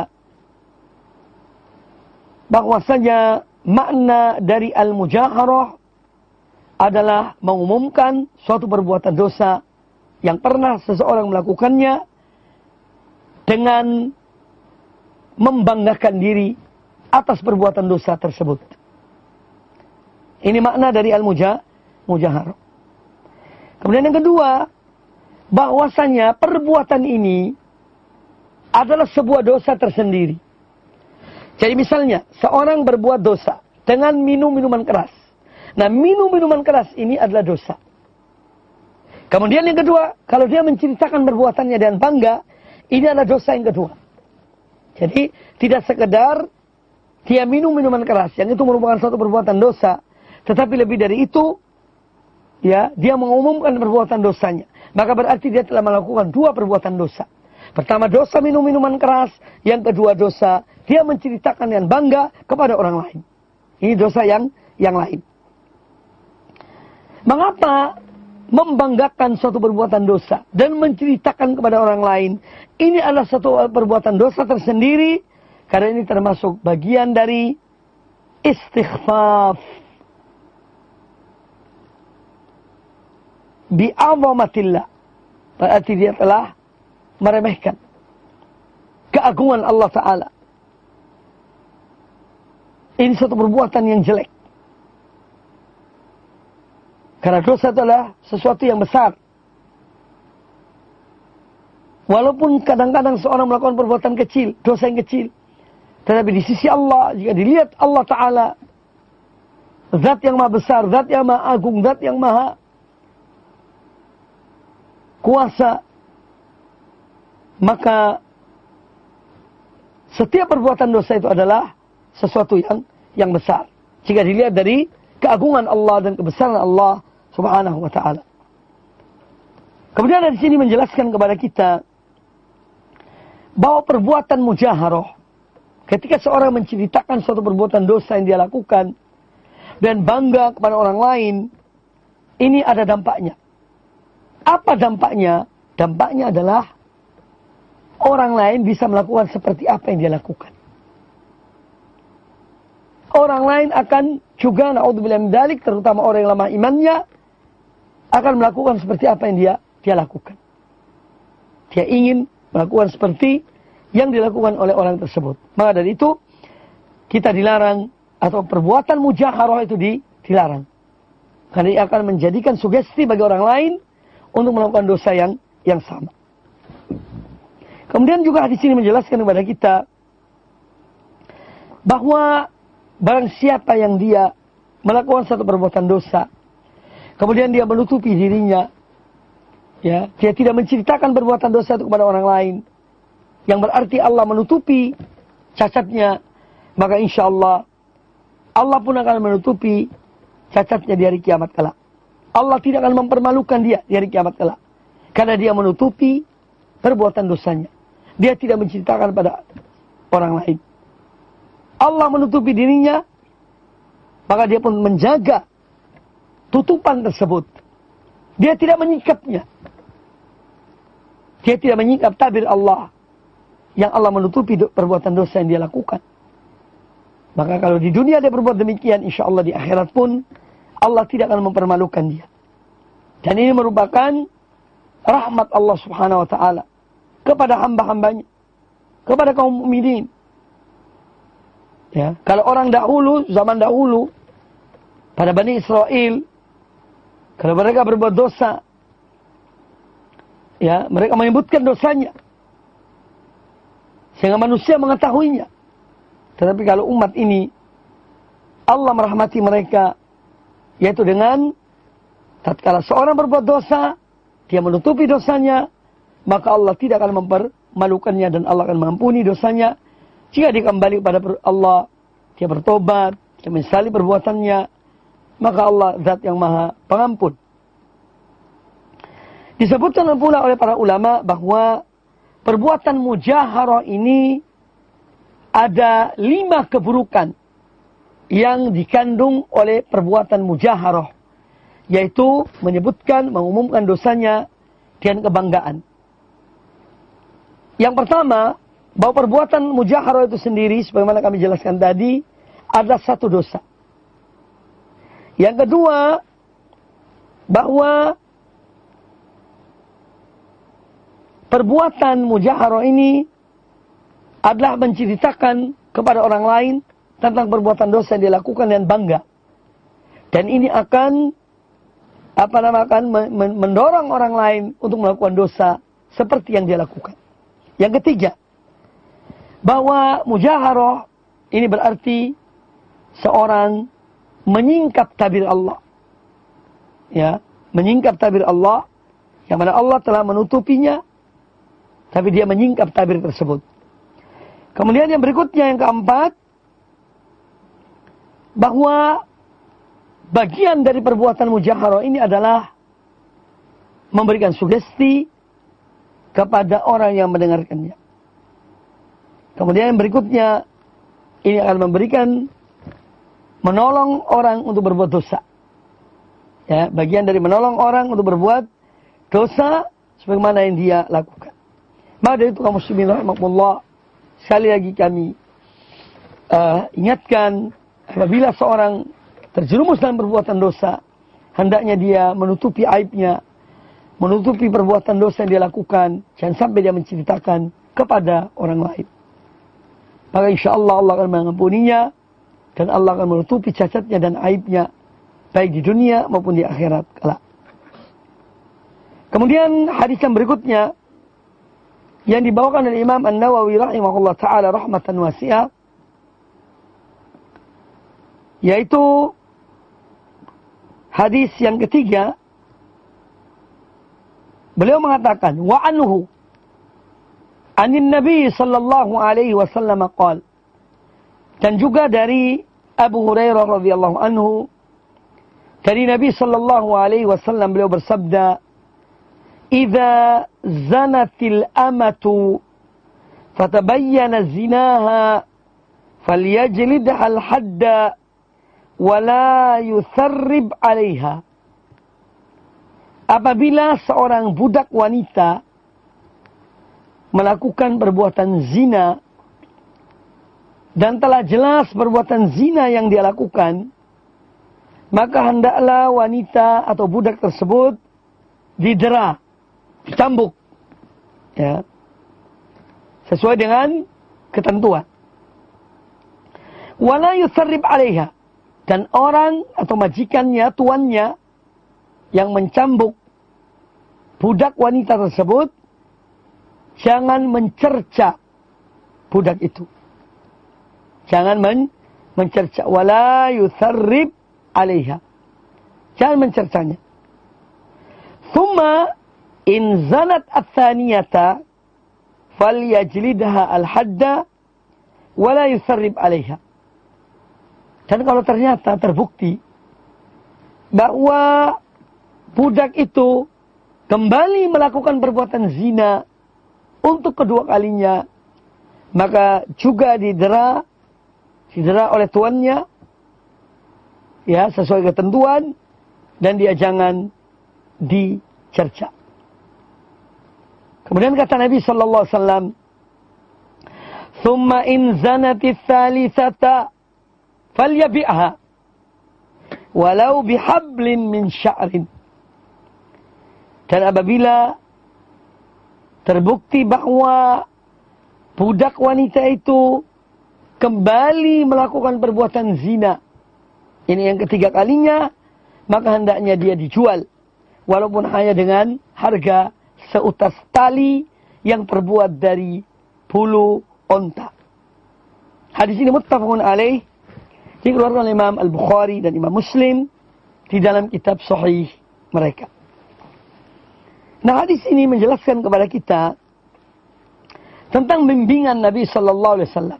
A: bahwasanya makna dari al-mujaharah adalah mengumumkan suatu perbuatan dosa yang pernah seseorang melakukannya dengan membanggakan diri atas perbuatan dosa tersebut. Ini makna dari al-mujaharah. Kemudian yang kedua, bahwasanya perbuatan ini adalah sebuah dosa tersendiri. Jadi misalnya, seorang berbuat dosa dengan minum minuman keras. Nah, minum minuman keras ini adalah dosa. Kemudian yang kedua, kalau dia menceritakan perbuatannya dan bangga, ini adalah dosa yang kedua. Jadi, tidak sekedar dia minum minuman keras, yang itu merupakan suatu perbuatan dosa, tetapi lebih dari itu, ya, dia mengumumkan perbuatan dosanya. Maka berarti dia telah melakukan dua perbuatan dosa. Pertama, dosa minum minuman keras. Yang kedua, dosa dia menceritakan dengan bangga kepada orang lain. Ini dosa yang lain. Mengapa membanggakan suatu perbuatan dosa dan menceritakan kepada orang lain? Ini adalah suatu perbuatan dosa tersendiri. Karena ini termasuk bagian dari istighfaf. Bi'azamatillah. Berarti dia telah meremehkan keagungan Allah Ta'ala. Ini suatu perbuatan yang jelek. Karena dosa adalah sesuatu yang besar. Walaupun kadang-kadang seorang melakukan perbuatan kecil, dosa yang kecil. Tetapi di sisi Allah, jika dilihat Allah Ta'ala, zat yang maha besar, zat yang maha agung, zat yang maha kuasa, maka setiap perbuatan dosa itu adalah sesuatu yang besar. Jika dilihat dari keagungan Allah dan kebesaran Allah Subhanahu wa ta'ala. Kemudian dari sini menjelaskan kepada kita bahwa perbuatan mujaharah, ketika seorang menceritakan suatu perbuatan dosa yang dia lakukan dan bangga kepada orang lain, ini ada dampaknya. Apa dampaknya? Dampaknya adalah orang lain bisa melakukan seperti apa yang dia lakukan. Orang lain akan juga, na'udzubillah min dzalik, terutama orang yang lemah imannya, akan melakukan seperti apa yang dia lakukan. Dia ingin melakukan seperti yang dilakukan oleh orang tersebut. Maka dari itu, kita dilarang, atau perbuatan mujaharah itu dilarang. Karena dia akan menjadikan sugesti bagi orang lain untuk melakukan dosa yang sama. Kemudian juga hadis ini menjelaskan kepada kita bahwa barang siapa yang dia melakukan satu perbuatan dosa, kemudian dia menutupi dirinya, ya, dia tidak menceritakan perbuatan dosa itu kepada orang lain, yang berarti Allah menutupi cacatnya, maka insya Allah Allah pun akan menutupi cacatnya di hari kiamat kelak. Allah tidak akan mempermalukan dia di hari kiamat kelak. Karena dia menutupi perbuatan dosanya. Dia tidak menceritakan pada orang lain. Allah menutupi dirinya, maka dia pun menjaga tutupan tersebut. Dia tidak menyikapnya. Dia tidak menyikap tabir Allah yang Allah menutupi perbuatan dosa yang dia lakukan. Maka kalau di dunia dia berbuat demikian, insya Allah di akhirat pun Allah tidak akan mempermalukan dia. Dan ini merupakan rahmat Allah Subhanahu wa ta'ala kepada hamba-hambanya, kepada kaum mukminin. Ya, kalau orang dahulu, zaman dahulu, pada Bani Israel, kalau mereka berbuat dosa, ya, mereka menyebutkan dosanya sehingga manusia mengetahuinya. Tetapi kalau umat ini, Allah merahmati mereka, yaitu dengan tatkala seorang berbuat dosa, dia menutupi dosanya, maka Allah tidak akan mempermalukannya dan Allah akan mengampuni dosanya. Jika dia kembali kepada Allah, dia bertobat, dia menyesali perbuatannya, maka Allah zat yang maha pengampun. Disebutkan pula oleh para ulama bahwa perbuatan mujaharah ini ada 5 keburukan yang dikandung oleh perbuatan mujaharah, yaitu menyebutkan, mengumumkan dosanya dengan kebanggaan. Yang pertama, bahwa perbuatan mujaharah itu sendiri, sebagaimana kami jelaskan tadi, adalah satu dosa. Yang kedua, bahwa perbuatan mujaharah ini adalah menceritakan kepada orang lain tentang perbuatan dosa yang dilakukan dan bangga. Dan ini akan mendorong orang lain untuk melakukan dosa seperti yang dia lakukan. Yang ketiga, bahwa mujaharah ini berarti seorang menyingkap tabir Allah. Ya, menyingkap tabir Allah yang mana Allah telah menutupinya, tapi dia menyingkap tabir tersebut. Kemudian yang berikutnya, yang keempat, bahwa bagian dari perbuatan mujaharah ini adalah memberikan sugesti kepada orang yang mendengarkannya. Kemudian yang berikutnya, ini akan memberikan, menolong orang untuk berbuat dosa. Ya, bagian dari menolong orang untuk berbuat dosa sebagaimana yang dia lakukan. Maka dari itu kaum muslimin rahimakumullah, sekali lagi kami ingatkan, apabila seorang terjerumus dalam perbuatan dosa, hendaknya dia menutupi aibnya, menutupi perbuatan dosa yang dia lakukan, jangan sampai dia menceritakan kepada orang lain. Maka insya Allah Allah akan mengampuninya, dan Allah akan menutupi cacatnya dan aibnya, baik di dunia maupun di akhirat kelak. Kemudian hadis yang berikutnya, yang dibawakan oleh Imam An-Nawawi rahimahullah ta'ala rahmatan wasi'ah, yaitu hadis yang ketiga. Beliau mengatakan, wa anhu anin Nabi sallallahu alaihi wasallam qala, dan juga dari Abu Hurairah radhiyallahu anhu, dari Nabi sallallahu alaihi wasallam beliau bersabda, "Idza zanatil amatu fatabayyana zinaha falyajlidha al-hadda wa la yutharrib 'alaiha." Apabila seorang budak wanita melakukan perbuatan zina dan telah jelas perbuatan zina yang dia lakukan, maka hendaklah wanita atau budak tersebut didera, dicambuk, ya, sesuai dengan ketentuan. Wala yusarrib 'alaiha, dan orang atau majikannya, tuannya yang mencambuk budak wanita tersebut, jangan mencerca budak itu. Jangan mencerca. Wala yusarrib 'alaiha, jangan mencercanya. Thumma in zanat ats-tsaniyata falyajlidha al-hadda wala yusarrib 'alaiha. Dan kalau ternyata terbukti bahwa budak itu kembali melakukan perbuatan zina untuk kedua kalinya, maka juga didera oleh tuannya, ya, sesuai ketentuan, dan dia jangan dicerca. Kemudian kata Nabi sallallahu alaihi wasallam, "Tsumma in zanati tsalitsata falyabi'ha walau bihablin min sya'rin." Dan apabila terbukti bahwa budak wanita itu kembali melakukan perbuatan zina, ini yang ketiga kalinya, maka hendaknya dia dijual, walaupun hanya dengan harga seutas tali yang terbuat dari bulu onta. Hadis ini muttafaqun alaih, dikeluarkan oleh Imam Al-Bukhari dan Imam Muslim di dalam kitab sahih mereka. Nah, hadis ini menjelaskan kepada kita tentang bimbingan Nabi sallallahu alaihi wasallam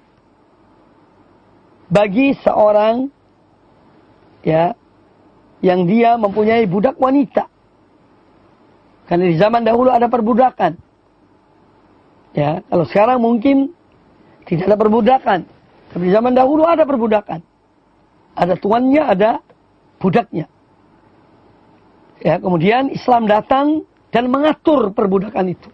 A: bagi seorang, ya, yang dia mempunyai budak wanita Karena di zaman dahulu ada perbudakan. Ya, kalau sekarang mungkin tidak ada perbudakan. Tapi di zaman dahulu ada perbudakan. Ada tuannya, ada budaknya. Ya, kemudian Islam datang dan mengatur perbudakan itu.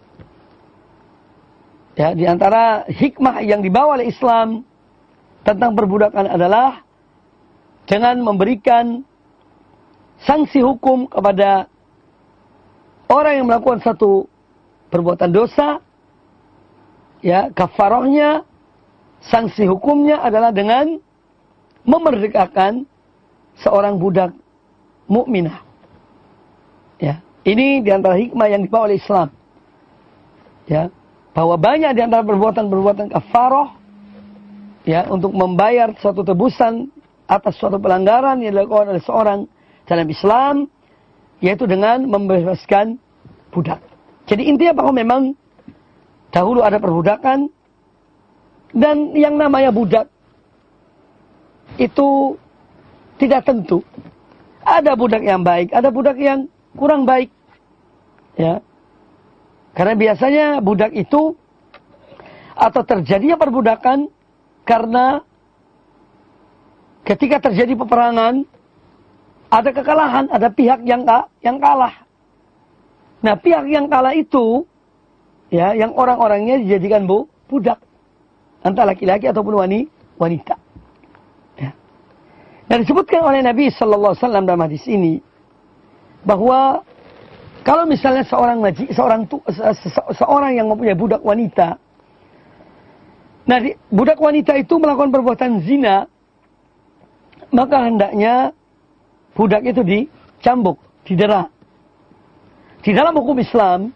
A: Ya, di antara hikmah yang dibawa oleh Islam tentang perbudakan adalah dengan memberikan sanksi hukum kepada orang yang melakukan satu perbuatan dosa. Ya, kafarahnya, sanksi hukumnya adalah dengan memerdekakan seorang budak mukminah. Ya, ini di antara hikmah yang dibawa oleh Islam. Ya, bahwa banyak di antara perbuatan-perbuatan kafarah, ya, untuk membayar suatu tebusan atas suatu pelanggaran yang dilakukan oleh seorang dalam Islam, yaitu dengan membebaskan budak. Jadi intinya bahwa memang dahulu ada perbudakan, dan yang namanya budak itu tidak tentu. Ada budak yang baik, ada budak yang kurang baik. Ya. Karena biasanya budak itu atau terjadinya perbudakan karena ketika terjadi peperangan ada kekalahan, ada pihak yang kalah. Nah, pihak yang kalah itu, ya, yang orang-orangnya dijadikan budak, entah laki-laki ataupun wanita. Ya. Dan disebutkan oleh Nabi Sallallahu Alaihi Wasallam dalam hadis ini bahwa kalau misalnya seorang yang mempunyai budak wanita, nah budak wanita itu melakukan perbuatan zina, maka hendaknya budak itu dicambuk, didera. Di dalam hukum Islam,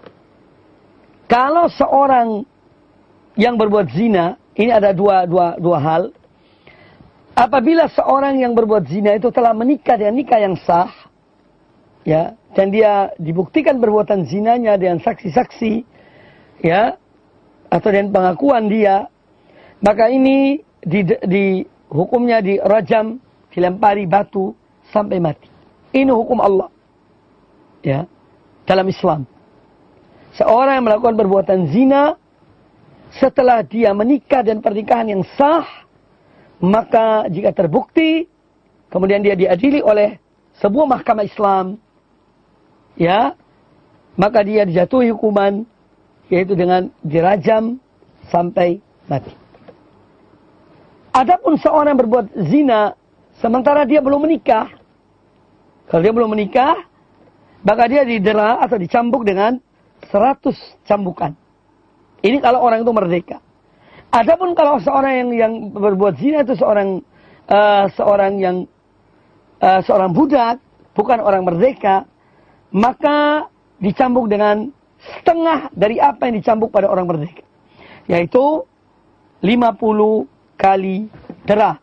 A: kalau seorang yang berbuat zina, ini ada dua hal. Apabila seorang yang berbuat zina itu telah menikah dengan nikah yang sah, ya, dan dia dibuktikan perbuatan zinanya dengan saksi-saksi, ya, atau dengan pengakuan dia, maka ini di hukumnya dirajam, dilempari batu sampai mati. Ini hukum Allah, ya, dalam Islam. Seorang yang melakukan perbuatan zina setelah dia menikah dan pernikahan yang sah, maka jika terbukti, kemudian dia diadili oleh sebuah mahkamah Islam, ya, maka dia dijatuhi hukuman, yaitu dengan dirajam sampai mati. Adapun seorang yang berbuat zina sementara dia belum menikah, kalau dia belum menikah, maka dia didera atau dicambuk dengan 100 cambukan. Ini kalau orang itu merdeka. Adapun kalau seorang yang berbuat zina itu seorang budak, bukan orang merdeka, maka dicambuk dengan setengah dari apa yang dicambuk pada orang merdeka, yaitu 50 kali dera.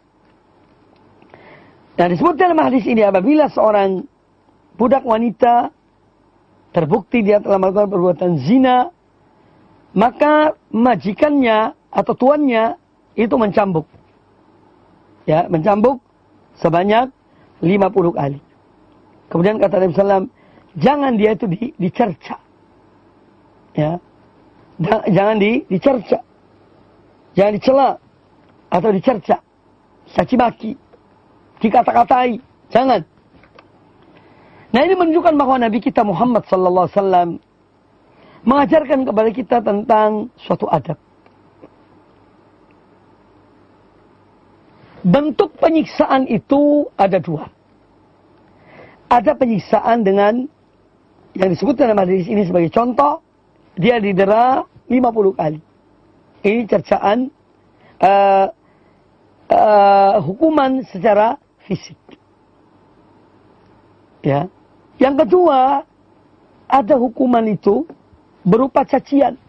A: Dan disebut dalam hadis ini, apabila seorang budak wanita terbukti dia telah melakukan perbuatan zina, maka majikannya atau tuannya itu mencambuk. Ya, mencambuk sebanyak 50 kali. Kemudian kata Nabi SAW, jangan dia itu dicerca. Ya. Jangan dicerca. Jangan dicela atau dicerca. Caci maki. Dikata-katai. Jangan. Nah, ini menunjukkan bahwa Nabi kita Muhammad sallallahu alaihi wasallam mengajarkan kepada kita tentang suatu adab. Bentuk penyiksaan itu ada dua. Ada penyiksaan dengan yang disebut dalam hadis ini sebagai contoh, dia didera 50 kali. Ini cercaan hukuman secara fisik. Ya. Yang kedua, ada hukuman itu berupa cacian.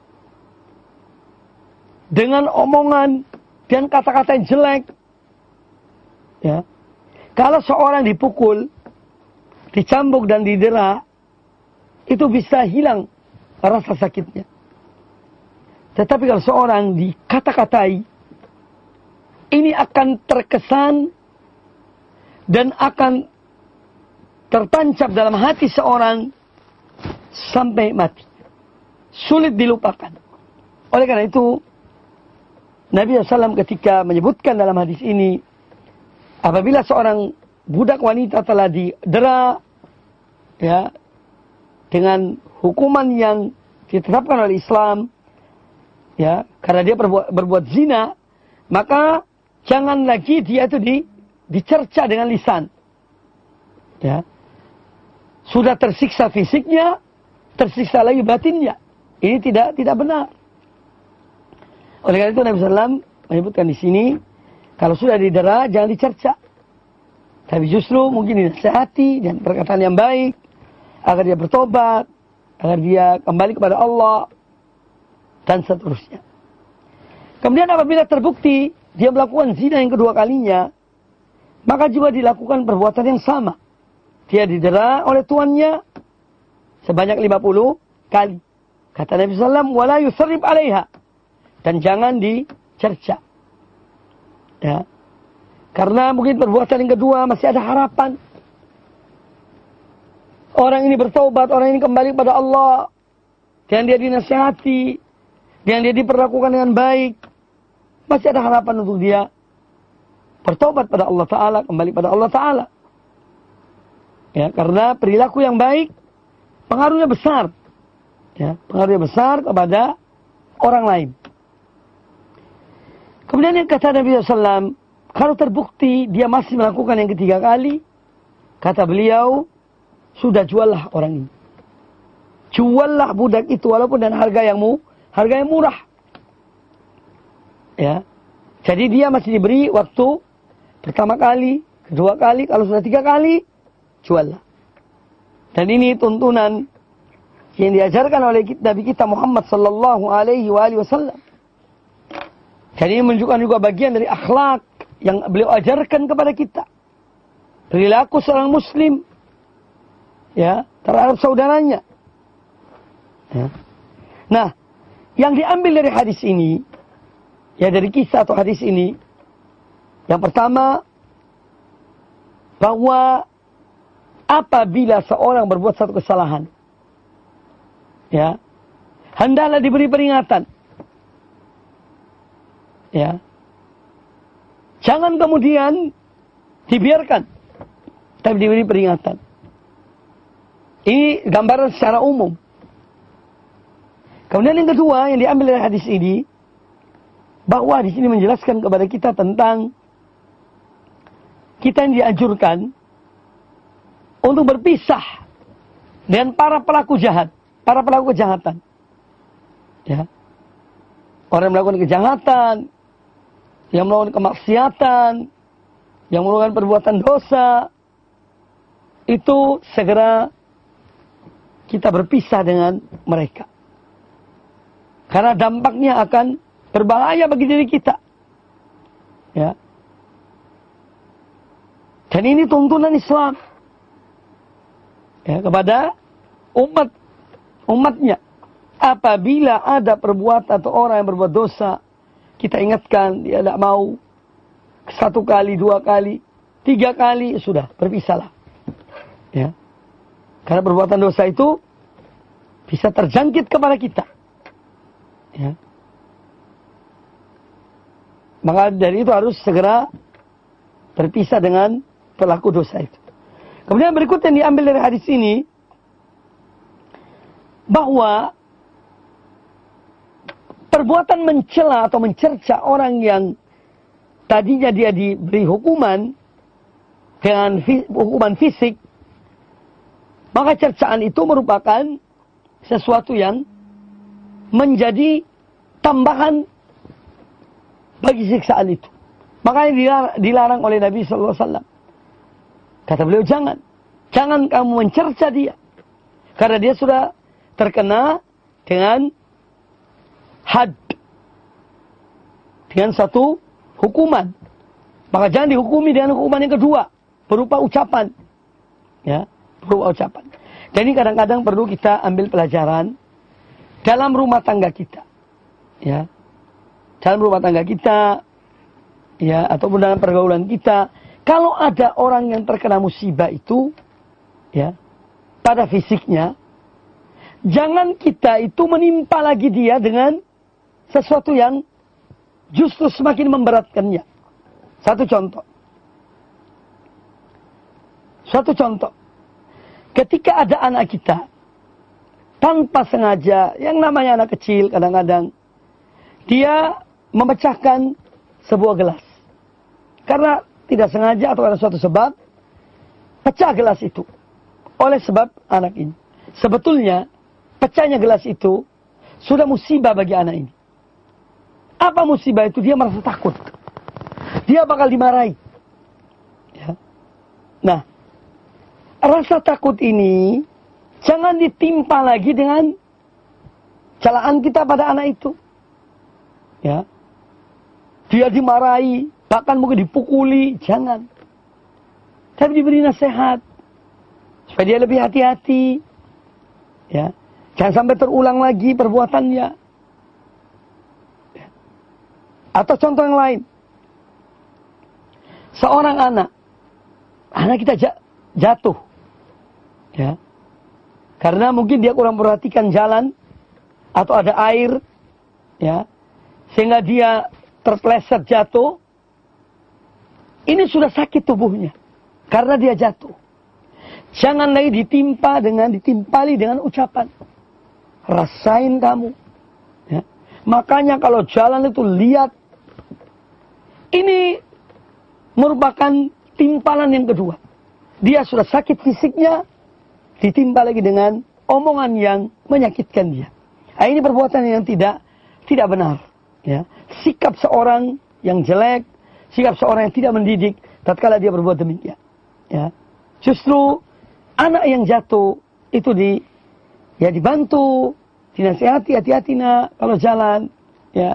A: Dengan omongan dan kata-kata yang jelek. Ya. Kalau seorang dipukul, dicambuk dan didera, itu bisa hilang rasa sakitnya. Tetapi kalau seorang dikata-katai, ini akan terkesan dan akan tertancap dalam hati seorang sampai mati. Sulit dilupakan. Oleh karena itu, Nabi SAW ketika menyebutkan dalam hadis ini, apabila seorang budak wanita telah didera ya dengan hukuman yang ditetapkan oleh Islam, ya, karena dia berbuat zina, maka jangan lagi dia itu dicerca dengan lisan. Ya. Sudah tersiksa fisiknya, tersiksa lagi batinnya. Ini tidak benar. Oleh karena itu Nabi SAW menyebutkan di sini, kalau sudah didera jangan dicerca. Tapi justru mungkin dinasihati dan perkataan yang baik agar dia bertobat, agar dia kembali kepada Allah dan seterusnya. Kemudian apabila terbukti dia melakukan zina yang kedua kalinya, maka juga dilakukan perbuatan yang sama. Dia didera oleh tuannya sebanyak 50 kali. Kata Nabi SAW, wala yusrib alaiha. Dan jangan dicerca. Ya. Karena mungkin perbuatan yang kedua masih ada harapan. Orang ini bertaubat, orang ini kembali kepada Allah. Dan dia dinasihati. Dan dia diperlakukan dengan baik. Masih ada harapan untuk dia bertaubat pada Allah Ta'ala, kembali pada Allah Ta'ala. Ya, karena perilaku yang baik pengaruhnya besar. Ya, pengaruhnya besar kepada orang lain. Kemudian yang kata Nabi SAW, kalau terbukti dia masih melakukan yang ketiga kali, kata beliau, sudah juallah orang ini. Juallah budak itu walaupun dengan harga yang murah. Ya. Jadi dia masih diberi waktu pertama kali, kedua kali, kalau sudah 3 kali, juallah. Dan ini tuntunan yang diajarkan oleh Nabi kita Muhammad sallallahu alaihi wasallam. Jadi ini menunjukkan juga bagian dari akhlak yang beliau ajarkan kepada kita. Perilaku seorang muslim ya terhadap saudaranya. Ya. Nah, yang diambil dari hadis ini, ya dari kisah atau hadis ini, yang pertama, bahwa apabila seorang berbuat satu kesalahan, ya, hendaklah diberi peringatan. Ya. Jangan kemudian dibiarkan, tapi diberi peringatan. Ini gambaran secara umum. Kemudian yang kedua yang diambil dari hadis ini, bahwa di sini menjelaskan kepada kita tentang kita yang dianjurkan untuk berpisah dengan para pelaku jahat, para pelaku kejahatan. Ya. Orang yang melakukan kejahatan, yang melakukan kemaksiatan, yang melakukan perbuatan dosa, itu segera kita berpisah dengan mereka. Karena dampaknya akan berbahaya bagi diri kita. Ya. Dan ini tuntunan Islam. Ya, kepada umatnya. Apabila ada perbuatan atau orang yang berbuat dosa, kita ingatkan, dia tidak mau 1 kali, 2 kali, 3 kali, sudah, berpisahlah. Ya. Karena perbuatan dosa itu bisa terjangkit kepada kita. Ya. Maka dari itu harus segera berpisah dengan pelaku dosa itu. Kemudian berikutnya yang diambil dari hadis ini, bahwa perbuatan mencela atau mencerca orang yang tadinya dia diberi hukuman dengan hukuman fisik, maka cercaan itu merupakan sesuatu yang menjadi tambahan bagi siksaan itu. Makanya dilarang oleh Nabi SAW. Kata beliau, jangan kamu mencerca dia, karena dia sudah terkena dengan had, dengan satu hukuman. Maka jangan dihukumi dengan hukuman yang kedua, berupa ucapan. Ya, berupa ucapan. Jadi kadang-kadang perlu kita ambil pelajaran dalam rumah tangga kita. Ya. Dalam rumah tangga kita, ya, ataupun dalam pergaulan kita, kalau ada orang yang terkena musibah itu, ya, pada fisiknya, jangan kita itu menimpa lagi dia dengan sesuatu yang justru semakin memberatkannya. Satu contoh. Ketika ada anak kita, tanpa sengaja, yang namanya anak kecil kadang-kadang, dia memecahkan sebuah gelas. Karena tidak sengaja atau ada suatu sebab, pecah gelas itu. Oleh sebab anak ini. Sebetulnya, pecahnya gelas itu sudah musibah bagi anak ini. Apa musibah itu? Dia merasa takut. Dia bakal dimarahi. Ya. Nah, rasa takut ini jangan ditimpa lagi dengan celaan kita pada anak itu. Ya. Dia dimarahi, bahkan mungkin dipukuli, jangan. Tapi diberi nasihat supaya dia lebih hati-hati. Ya. Jangan sampai terulang lagi perbuatannya. Ya. Atau contoh yang lain. Seorang anak kita jatuh. Ya. Karena mungkin dia kurang perhatikan jalan atau ada air, ya, sehingga dia terpleset jatuh. Ini sudah sakit tubuhnya karena dia jatuh. Jangan lagi ditimpali dengan ucapan, rasain kamu. Ya. Makanya kalau jalan itu lihat, ini merupakan timpalan yang kedua. Dia sudah sakit fisiknya, ditimpa lagi dengan omongan yang menyakitkan dia. Nah, ini perbuatan yang tidak benar. Ya. Sikap seorang yang jelek, sikap seorang yang tidak mendidik, tatkala dia berbuat demikian. Ya. Justru anak yang jatuh itu dibantu, dinasihati, hati-hati nak kalau jalan. Ya.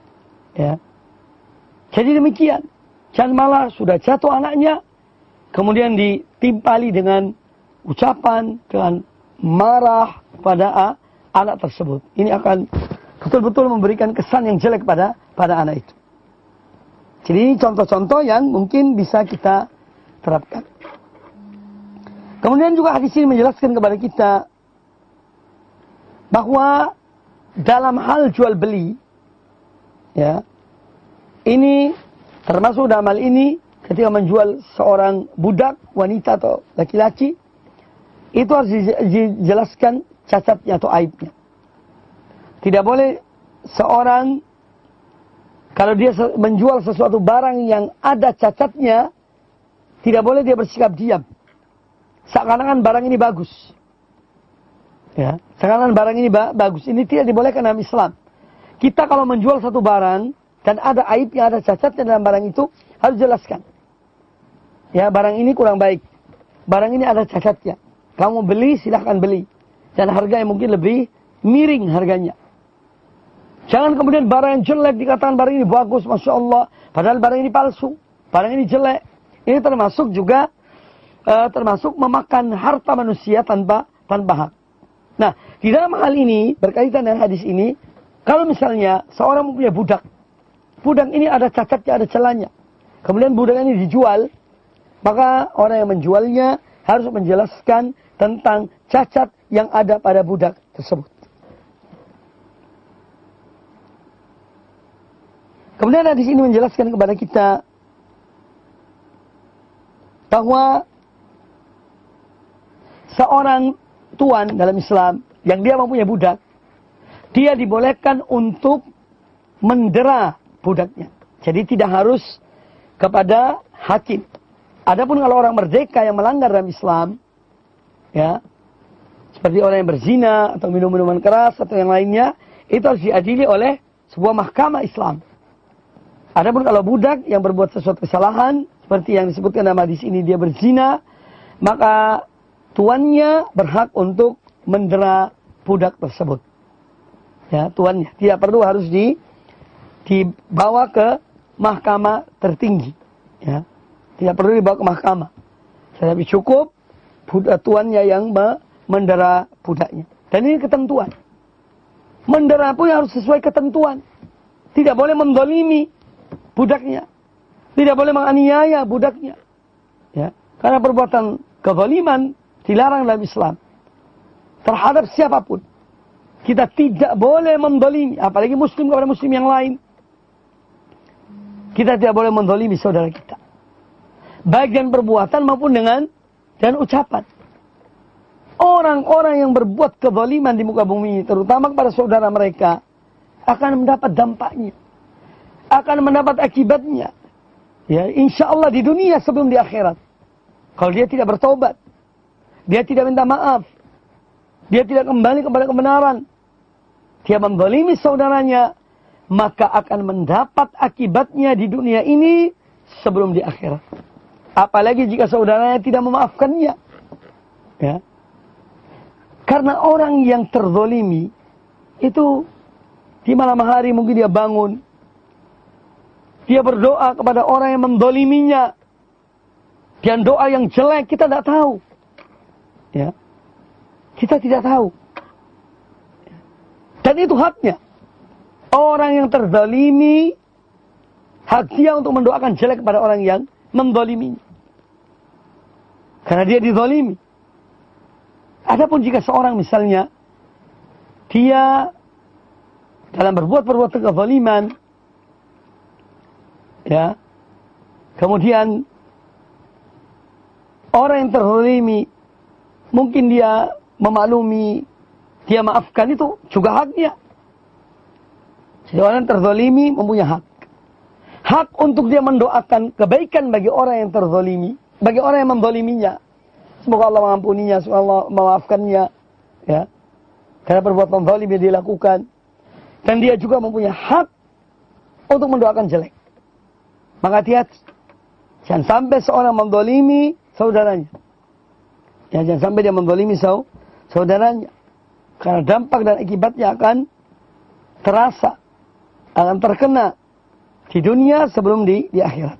A: Jadi demikian. Jangan malah sudah jatuh anaknya, kemudian ditimpali dengan ucapan, dengan marah pada anak tersebut. Ini akan betul-betul memberikan kesan yang jelek pada anak itu. Jadi contoh-contoh yang mungkin bisa kita terapkan. Kemudian juga hadis ini menjelaskan kepada kita bahwa dalam hal jual beli, ya, ini termasuk dalam hal ini ketika menjual seorang budak, wanita atau laki-laki, itu harus dijelaskan cacatnya atau aibnya. Tidak boleh seorang, kalau dia menjual sesuatu barang yang ada cacatnya, tidak boleh dia bersikap diam. Seakan-akan barang ini bagus. Ya, seakan-akan barang ini bagus. Ini tidak dibolehkan dalam Islam. Kita kalau menjual satu barang, dan ada aibnya, ada cacatnya dalam barang itu, harus jelaskan. Ya, barang ini kurang baik. Barang ini ada cacatnya. Kamu beli, silahkan beli. Dan harga yang mungkin lebih miring harganya. Jangan kemudian barang yang jelek dikatakan barang ini bagus, Masya Allah. Padahal barang ini palsu. Barang ini jelek. Ini termasuk juga, termasuk memakan harta manusia tanpa hak. Nah, di dalam hal ini, berkaitan dengan hadis ini, kalau misalnya seorang mempunyai budak ini ada cacatnya, ada celahnya. Kemudian budak ini dijual, maka orang yang menjualnya harus menjelaskan tentang cacat yang ada pada budak tersebut. Kemudian hadis ini menjelaskan kepada kita bahwa seorang tuan dalam Islam yang dia mempunyai budak, dia dibolehkan untuk mendera budaknya. Jadi tidak harus kepada hakim. Adapun kalau orang merdeka yang melanggar dalam Islam, ya, seperti orang yang berzina atau minum minuman keras atau yang lainnya, itu harus diadili oleh sebuah mahkamah Islam. Adapun kalau budak yang berbuat sesuatu kesalahan, seperti yang disebutkan dalam hadis ini, dia berzina, maka tuannya berhak untuk mendera budak tersebut. Ya, tuannya tidak perlu harus dibawa ke mahkamah tertinggi. Ya, tidak perlu dibawa ke mahkamah. Tetapi cukup tuannya yang mendera budaknya. Dan ini ketentuan. Mendera pun harus sesuai ketentuan. Tidak boleh mendolimi budaknya. Tidak boleh menganiaya budaknya. Ya, karena perbuatan kezaliman dilarang dalam Islam. Terhadap siapapun. Kita tidak boleh mendolimi, apalagi muslim kepada muslim yang lain. Kita tidak boleh mendolimi saudara kita. Baik dengan perbuatan maupun dengan ucapan. Orang-orang yang berbuat kezaliman di muka bumi, terutama kepada saudara mereka, akan mendapat dampaknya. Akan mendapat akibatnya. Ya, insya Allah di dunia sebelum di akhirat. Kalau dia tidak bertobat, dia tidak minta maaf, dia tidak kembali kepada kebenaran, dia menzalimi saudaranya, maka akan mendapat akibatnya di dunia ini sebelum di akhirat. Apalagi jika saudaranya tidak memaafkannya. Ya. Karena orang yang terzalimi itu di malam hari mungkin dia bangun, dia berdoa kepada orang yang menzaliminya. Dan doa yang jelek kita tidak tahu. Ya. Kita tidak tahu. Dan itu haknya. Orang yang terzalimi, hak dia untuk mendoakan jelek kepada orang yang menzaliminya. Karena dia dizalimi. Adapun jika seorang misalnya, dia dalam berbuat kezaliman, ya, kemudian orang yang terzalimi, mungkin dia memaklumi, dia maafkan, itu juga haknya. Jadi orang yang terzalimi mempunyai hak. Hak untuk dia mendoakan kebaikan bagi orang yang terzalimi, bagi orang yang menzaliminya. Semoga Allah mengampuninya, semoga Allah memaafkannya. Ya. Karena perbuatan zalim yang dia lakukan. Dan dia juga mempunyai hak untuk mendoakan jelek. Maka hati-hati. Jangan sampai seorang menzalimi saudaranya. Ya, jangan sampai dia menzalimi saudaranya. Karena dampak dan akibatnya akan terasa, akan terkena di dunia sebelum di akhirat.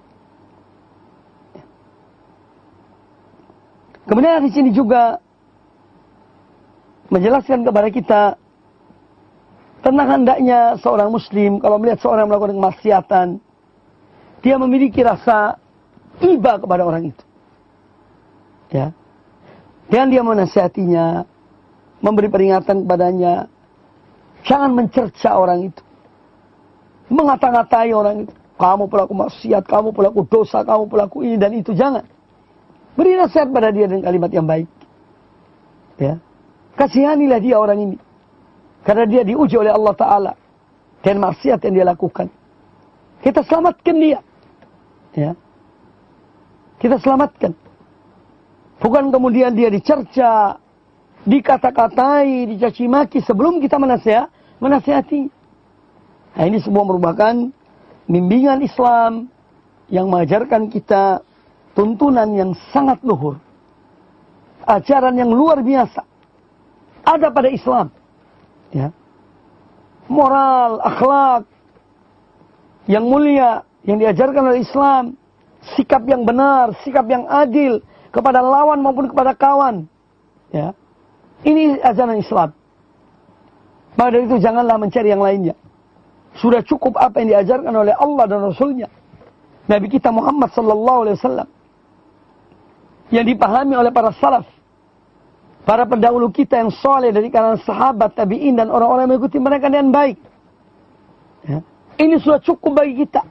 A: Kemudian di sini juga menjelaskan kepada kita tentang hendaknya seorang muslim kalau melihat seorang melakukan kemaksiatan, dia memiliki rasa iba kepada orang itu. Ya. Dan dia menasihatinya, memberi peringatan kepadanya. Jangan mencerca orang itu. Mengata-ngatai orang itu. Kamu pelaku maksiat, kamu pelaku dosa, kamu pelaku ini dan itu. Jangan. Beri nasihat pada dia dengan kalimat yang baik. Ya. Kasihanilah dia orang ini. Karena dia diuji oleh Allah Ta'ala. Dan maksiat yang dia lakukan. Kita selamatkan dia. Ya. Kita selamatkan. Bukan kemudian dia dicerca, dikata-katai, dicaci maki sebelum kita menasihati. Nah, ini semua merupakan bimbingan Islam yang mengajarkan kita tuntunan yang sangat luhur. Ajaran yang luar biasa. Ada pada Islam. Ya. Moral, akhlak yang mulia yang diajarkan oleh Islam. Sikap yang benar, sikap yang adil kepada lawan maupun kepada kawan. Ya. Ini ajaran Islam. Maka dari itu janganlah mencari yang lainnya. Sudah cukup apa yang diajarkan oleh Allah dan Rasulnya. Nabi kita Muhammad SAW. Yang dipahami oleh para salaf. Para pendahulu kita yang soleh dari kalangan sahabat, tabi'in dan orang-orang yang mengikuti mereka dengan baik. Ya. Ini sudah cukup bagi kita.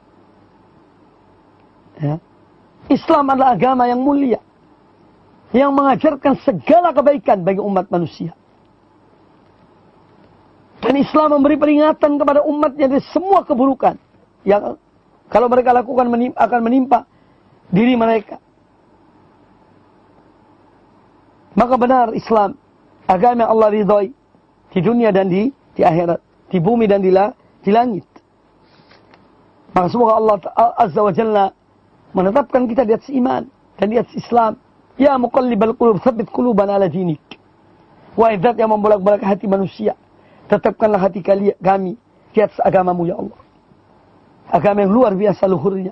A: Ya. Islam adalah agama yang mulia. Yang mengajarkan segala kebaikan bagi umat manusia. Dan Islam memberi peringatan kepada umatnya dari semua keburukan. Yang kalau mereka lakukan akan menimpa diri mereka. Maka benar Islam. Agama yang Allah ridhai. Di dunia dan di akhirat. Di bumi dan di langit. Maka semoga Allah Azza wa Jalla menetapkan kita di atas iman dan di atas Islam. Ya muqallibal qulub, tsabbit qulubana ala dinik. Wahai zat yang membolak-balik hati manusia, tetapkanlah hati kami di atas agamamu ya Allah. Agama yang luar biasa luhurnya.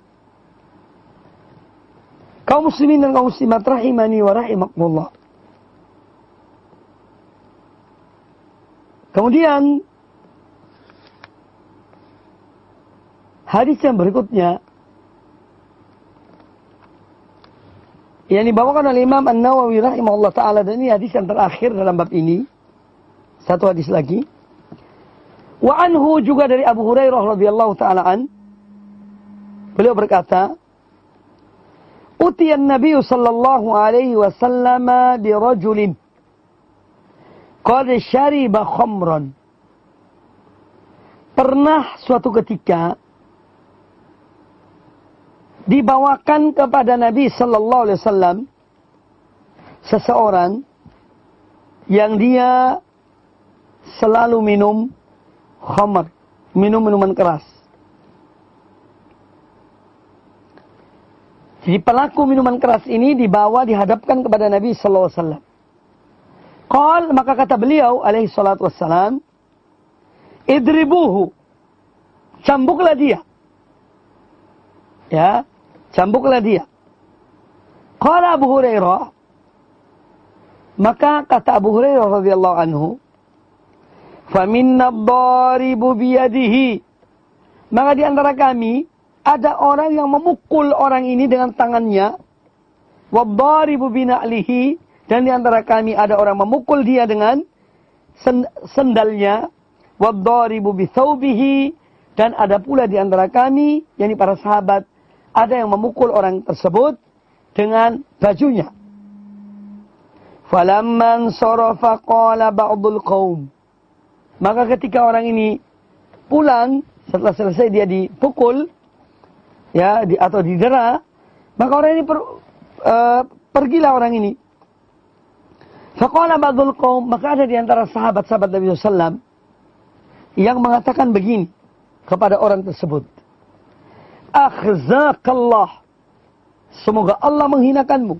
A: Kaum muslimin dan kaum muslimat rahimani wa rahimakumullah. Kemudian hadis yang berikutnya yang dibawakan oleh Imam An-Nawawi rahimahullah ta'ala, dan ini hadis yang terakhir dalam bab ini. Satu hadis lagi. Wa anhu, juga dari Abu Hurairah radhiyallahu taala an, beliau berkata, Utiyan Nabi sallallahu alaihi wasallam bi rajulin qad syariba khamran. Pernah suatu ketika dibawakan kepada Nabi sallallahu alaihi wasallam seseorang yang dia selalu minum khamr, minum minuman keras. Jadi pelaku minuman keras ini dibawa, dihadapkan kepada Nabi sallallahu alaihi wasallam. Qal, maka kata beliau alaihi salatu wassalam, idribuhu, cambuklah dia. Ya, cambuklah dia. Qala Abu Hurairah, maka kata Abu Hurairah radhiyallahu anhu, faminna ad-daribu biyadihi, maka di antara kami ada orang yang memukul orang ini dengan tangannya, wad-daribu bina'lihi, dan di antara kami ada orang memukul dia dengan sendalnya, wad-daribu bithawbihi, dan ada pula di antara kami, yakni para sahabat, ada yang memukul orang tersebut dengan bajunya. Falamman sarafa qala ba'dul qaum, maka ketika orang ini pulang, setelah selesai dia dipukul, ya, atau didera, maka orang ini pergilah orang ini. Faqala ba'dul qaum, maka ada di antara sahabat-sahabat Nabi SAW yang mengatakan begini kepada orang tersebut. Akhzakallah, semoga Allah menghinakanmu.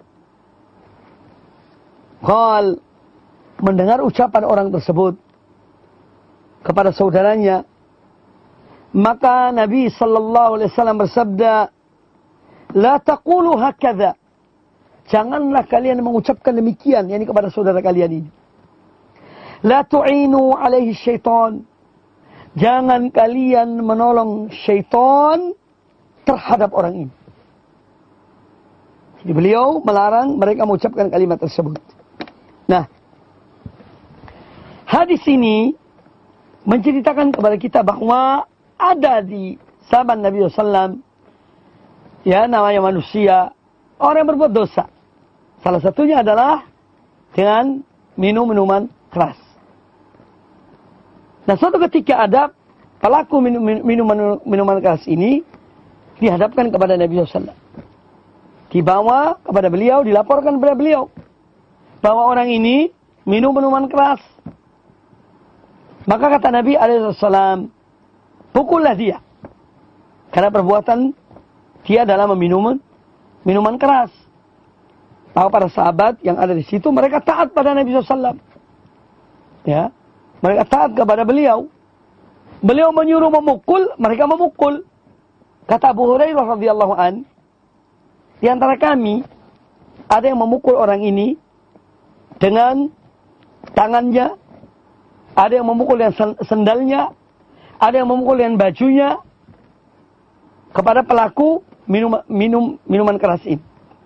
A: Qal, mendengar ucapan orang tersebut kepada saudaranya, maka Nabi sallallahu alaihi wasallam bersabda, la taqulu hakadha, janganlah kalian mengucapkan demikian, yakni kepada saudara kalian ini. La tu'inu alaihi syaitan, jangan kalian menolong syaitan terhadap orang ini. Jadi beliau melarang mereka mengucapkan kalimat tersebut. Nah, hadis ini menceritakan kepada kita bahwa ada di zaman Nabi SAW, ya, namanya manusia, orang yang berbuat dosa. Salah satunya adalah dengan minum minuman keras. Nah, suatu ketika ada pelaku minuman keras ini dihadapkan kepada Nabi SAW. Dibawa kepada beliau, dilaporkan kepada beliau bahwa orang ini minum minuman keras. Maka kata Nabi SAW, pukullah dia. Karena perbuatan dia adalah meminum minuman keras. Maka para sahabat yang ada di situ, mereka taat pada Nabi SAW. Ya, mereka taat kepada beliau. Beliau menyuruh memukul, mereka memukul. Kata Abu Hurairah radhiyallahu an, di antara kami ada yang memukul orang ini dengan tangannya, ada yang memukul dengan sendalnya, ada yang memukul dengan bajunya kepada pelaku minuman keras ini.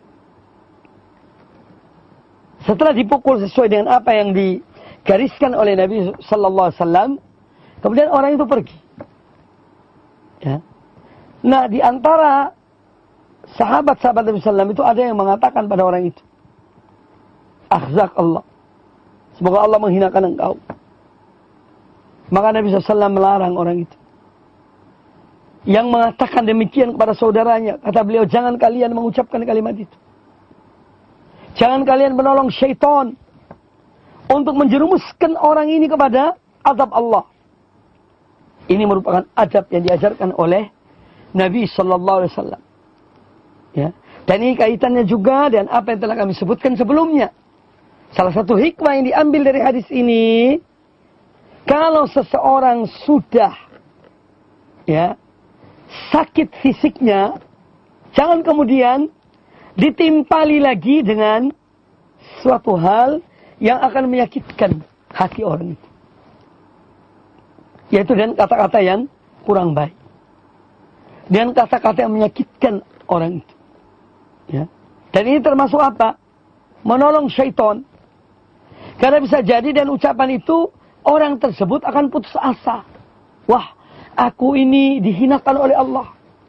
A: Setelah dipukul sesuai dengan apa yang digariskan oleh Nabi sallallahu alaihi wasallam, kemudian orang itu pergi. Ya. Nah, di antara sahabat-sahabat Nabi sallallahu itu ada yang mengatakan pada orang itu, akhzak Allah, semoga Allah menghinakan engkau. Maka Nabi SAW melarang orang itu. Yang mengatakan demikian kepada saudaranya, kata beliau, jangan kalian mengucapkan kalimat itu. Jangan kalian menolong syaitan untuk menjerumuskan orang ini kepada azab Allah. Ini merupakan adab yang diajarkan oleh Nabi SAW. Ya. Dan ini kaitannya juga dengan apa yang telah kami sebutkan sebelumnya. Salah satu hikmah yang diambil dari hadis ini, kalau seseorang sudah, ya, sakit fisiknya, jangan kemudian ditimpali lagi dengan suatu hal yang akan menyakitkan hati orang itu. Yaitu dengan kata-kata yang kurang baik. Dengan kata-kata yang menyakitkan orang itu. Ya. Dan ini termasuk apa? Menolong syaitan. Karena bisa jadi dan ucapan itu orang tersebut akan putus asa. Wah, aku ini dihinakan oleh Allah.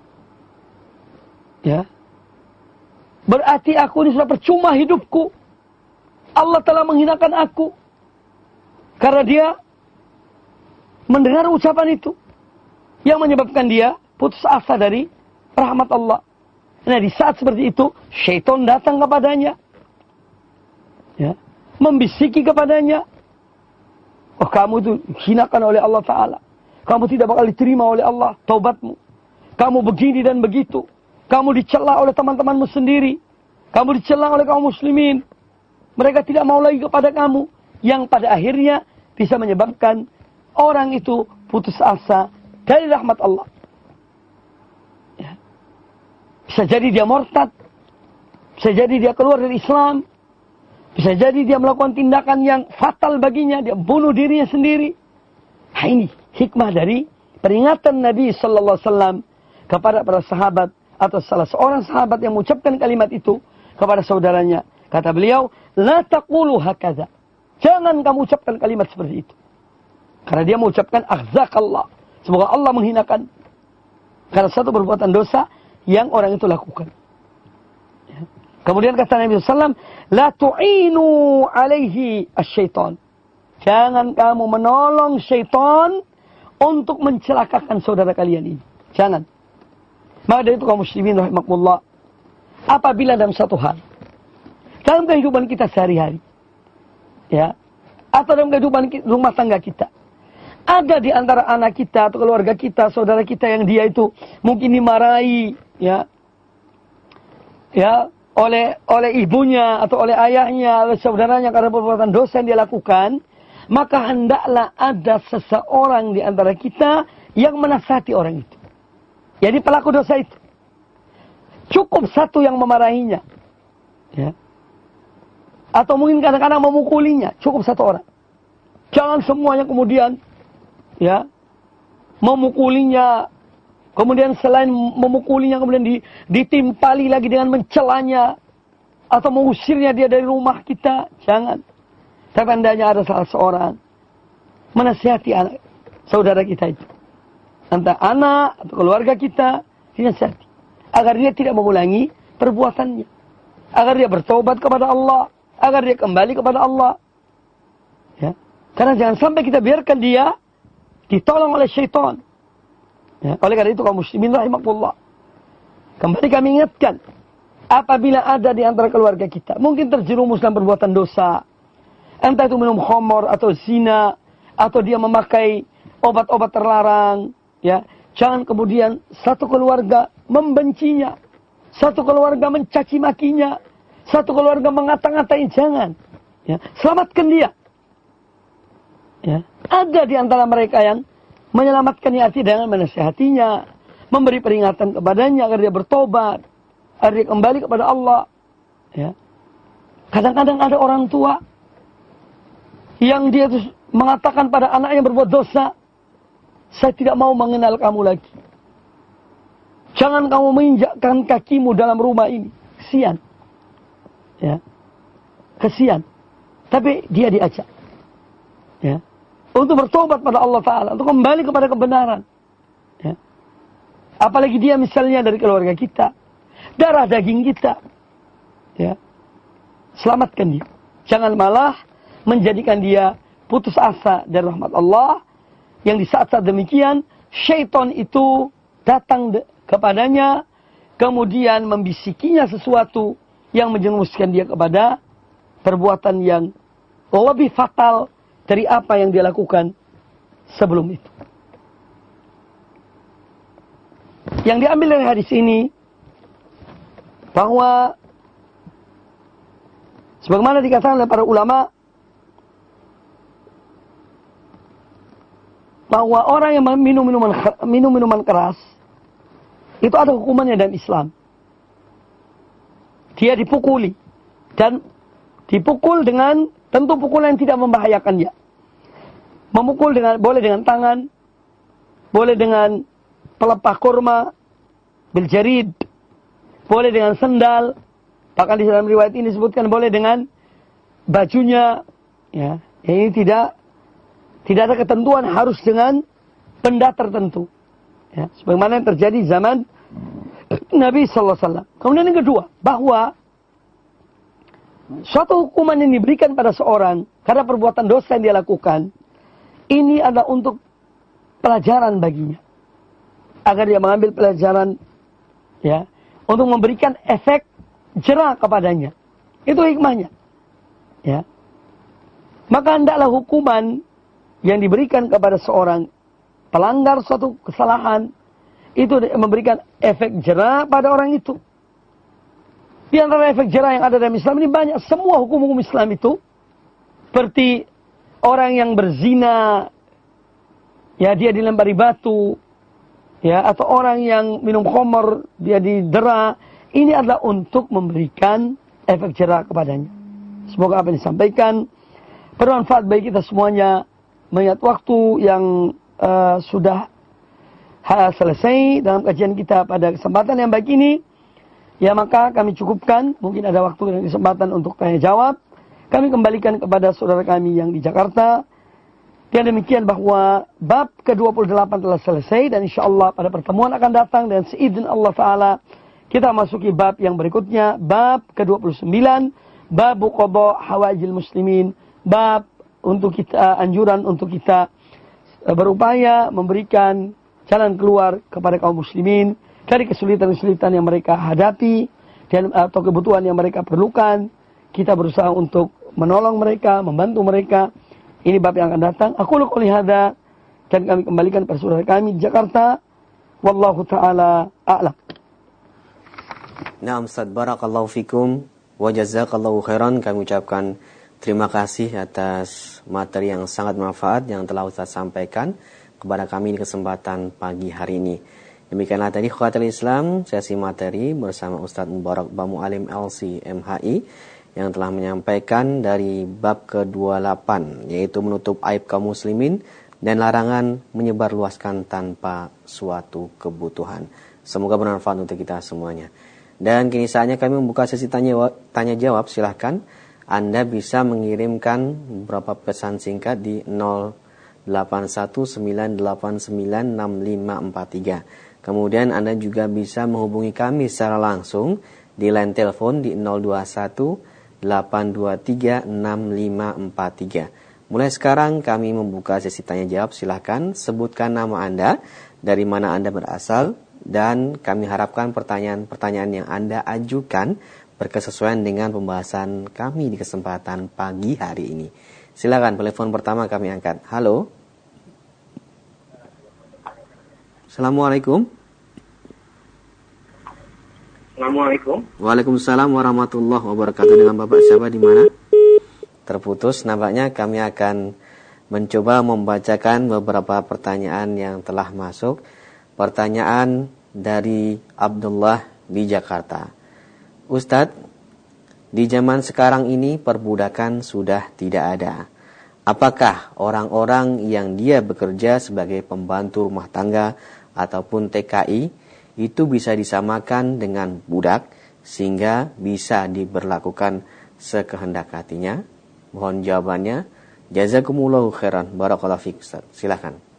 A: Ya. Berarti aku ini sudah percuma hidupku. Allah telah menghinakan aku. Karena dia mendengar ucapan itu. Yang menyebabkan dia putus asa dari rahmat Allah. Nah, di saat seperti itu, syaitan datang kepadanya. Ya. Membisiki kepadanya. Oh, kamu itu hinakan oleh Allah Ta'ala. Kamu tidak bakal diterima oleh Allah taubatmu. Kamu begini dan begitu. Kamu dicela oleh teman-temanmu sendiri. Kamu dicela oleh kaum muslimin. Mereka tidak mau lagi kepada kamu. Yang pada akhirnya bisa menyebabkan orang itu putus asa dari rahmat Allah. Ya. Bisa jadi dia murtad. Bisa jadi dia keluar dari Islam. Bisa jadi dia melakukan tindakan yang fatal baginya. Dia bunuh dirinya sendiri. Nah, ini hikmah dari peringatan Nabi Sallallahu Alaihi Wasallam kepada para sahabat. Atau salah seorang sahabat yang mengucapkan kalimat itu kepada saudaranya. Kata beliau, la taqulu hakaza. Jangan kamu ucapkan kalimat seperti itu. Karena dia mengucapkan akhzakallah. Semoga Allah menghinakan. Karena satu perbuatan dosa yang orang itu lakukan. Ya. Kemudian kata Nabi SAW, la tu'inu alaihi asyaitan. Jangan kamu menolong syaitan untuk mencelakakan saudara kalian ini. Jangan. Maka dari itu kaum muslimin rahimakumullah. Apabila dalam satu hal. Dalam kehidupan kita sehari-hari. Ya. Atau dalam kehidupan rumah tangga kita. Ada di antara anak kita atau keluarga kita, saudara kita yang dia itu mungkin dimarahi. Ya. Ya. Oleh ibunya atau oleh ayahnya, oleh saudaranya karena perbuatan dosa yang dia lakukan. Maka hendaklah ada seseorang di antara kita yang menasihati orang itu. Jadi pelaku dosa itu. Cukup satu yang memarahinya. Ya. Atau mungkin kadang-kadang memukulinya. Cukup satu orang. Jangan semuanya kemudian. Ya. Memukulinya. Kemudian selain memukulinya kemudian ditimpali lagi dengan mencelanya. Atau mengusirnya dia dari rumah kita. Jangan. Tapi hendaknya ada salah seorang. Menasihati anak. Saudara kita itu. Entah anak atau keluarga kita, dinasihati. Agar dia tidak mengulangi perbuatannya. Agar dia bertobat kepada Allah. Agar dia kembali kepada Allah. Ya. Karena jangan sampai kita biarkan dia ditolong oleh syaitan. Ya. Oleh karena itu kaum muslimin rahimakumullah. Kembali kami ingatkan. Apabila ada di antara keluarga kita. Mungkin terjerumus dalam perbuatan dosa. Entah itu minum khamar atau zina. Atau dia memakai obat-obat terlarang. Ya, jangan kemudian satu keluarga membencinya, satu keluarga mencaci makinya, satu keluarga mengata-ngatai, jangan. Ya, selamatkan dia. Ya, ada di antara mereka yang menyelamatkannya dengan menasihatinya, memberi peringatan kepadanya agar dia bertobat, agar dia kembali kepada Allah. Ya. Kadang-kadang ada orang tua yang dia terus mengatakan pada anak yang berbuat dosa, saya tidak mau mengenal kamu lagi. Jangan kamu menginjakkan kakimu dalam rumah ini. Kesian. Ya. Kesian. Tapi dia diajak. Ya. Untuk bertobat pada Allah Ta'ala. Untuk kembali kepada kebenaran. Ya. Apalagi dia misalnya dari keluarga kita. Darah daging kita. Ya. Selamatkan dia. Jangan malah menjadikan dia putus asa dari rahmat Allah. Yang di saat-saat demikian, syaitan itu datang kepadanya, kemudian membisikinya sesuatu yang menjerumuskan dia kepada perbuatan yang lebih fatal dari apa yang dia lakukan sebelum itu. Yang diambil dari hadis ini, bahwa sebagaimana dikatakan oleh para ulama, bahwa orang yang minum minuman keras itu ada hukumannya dalam Islam. Dia dipukuli dan dipukul dengan tentu pukulan yang tidak membahayakan dia. Memukul boleh dengan tangan, boleh dengan pelepah kurma, biljarid, boleh dengan sendal. Bahkan di dalam riwayat ini disebutkan boleh dengan bajunya, Ya, ini tidak ada ketentuan harus dengan benda tertentu. Ya, sebagaimana yang terjadi zaman Nabi sallallahu alaihi wasallam. Kemudian yang kedua, bahwa suatu hukuman yang diberikan pada seorang karena perbuatan dosa yang dia lakukan, ini adalah untuk pelajaran baginya. Agar dia mengambil pelajaran, ya, untuk memberikan efek jera kepadanya. Itu hikmahnya. Ya. Maka hendaklah hukuman yang diberikan kepada seorang pelanggar suatu kesalahan itu memberikan efek jera pada orang itu. Di antara efek jera yang ada dalam Islam ini banyak. Semua hukum-hukum Islam itu seperti orang yang berzina, ya dia dilempari batu, ya, atau orang yang minum khamr dia didera. Ini adalah untuk memberikan efek jera kepadanya. Semoga apa yang disampaikan bermanfaat bagi kita semuanya. Mengingat waktu yang sudah selesai dalam kajian kita pada kesempatan yang baik ini, ya maka kami cukupkan. Mungkin ada waktu dan kesempatan untuk tanya jawab. Kami kembalikan kepada saudara kami yang di Jakarta. Dan demikian bahwa bab ke-28 telah selesai. Dan insyaAllah pada pertemuan akan datang. Dan seizin Allah Ta'ala kita masuki bab yang berikutnya. Bab ke-29. Bab qada hawaijil muslimin. Bab untuk kita, anjuran untuk kita berupaya memberikan jalan keluar kepada kaum muslimin dari kesulitan-kesulitan yang mereka hadapi dan atau kebutuhan yang mereka perlukan. Kita berusaha untuk menolong mereka, membantu mereka. Ini bab yang akan datang. Aku qouli hadza, dan kami kembalikan pada saudara kami di Jakarta. Wallahu taala a'lam.
B: Naam Ustaz, barakallahu fikum wa jazakallahu khairan. Kami ucapkan terima kasih atas materi yang sangat bermanfaat yang telah Ustaz sampaikan kepada kami di kesempatan pagi hari ini. Demikianlah tadi Khawatir Islam, sesi materi bersama Ustaz Mubarak Bamu Alim LC MHI yang telah menyampaikan dari bab ke-28, yaitu menutup aib kaum muslimin dan larangan menyebarluaskan tanpa suatu kebutuhan. Semoga bermanfaat untuk kita semuanya. Dan kini saatnya kami membuka sesi tanya jawab. Silahkan Anda bisa mengirimkan beberapa pesan singkat di 0819896543. Kemudian Anda juga bisa menghubungi kami secara langsung di line telepon di 0218236543. Mulai sekarang kami membuka sesi tanya jawab. Silahkan sebutkan nama Anda, dari mana Anda berasal, dan kami harapkan pertanyaan-pertanyaan yang Anda ajukan berkesesuaian dengan pembahasan kami di kesempatan pagi hari ini. Silakan, telepon pertama kami angkat. Halo. Assalamualaikum.
C: Assalamualaikum.
B: Waalaikumsalam warahmatullahi wabarakatuh. Dengan Bapak siapa, di mana? Terputus nampaknya. Kami akan mencoba membacakan beberapa pertanyaan yang telah masuk. Pertanyaan dari Abdullah di Jakarta. Ustadz, di zaman sekarang ini perbudakan sudah tidak ada. Apakah orang-orang yang dia bekerja sebagai pembantu rumah tangga ataupun TKI itu bisa disamakan dengan budak sehingga bisa diberlakukan sekehendak hatinya? Mohon jawabannya. Jazakumullahu khairan. Barakallahu fiik Ustaz. Silakan.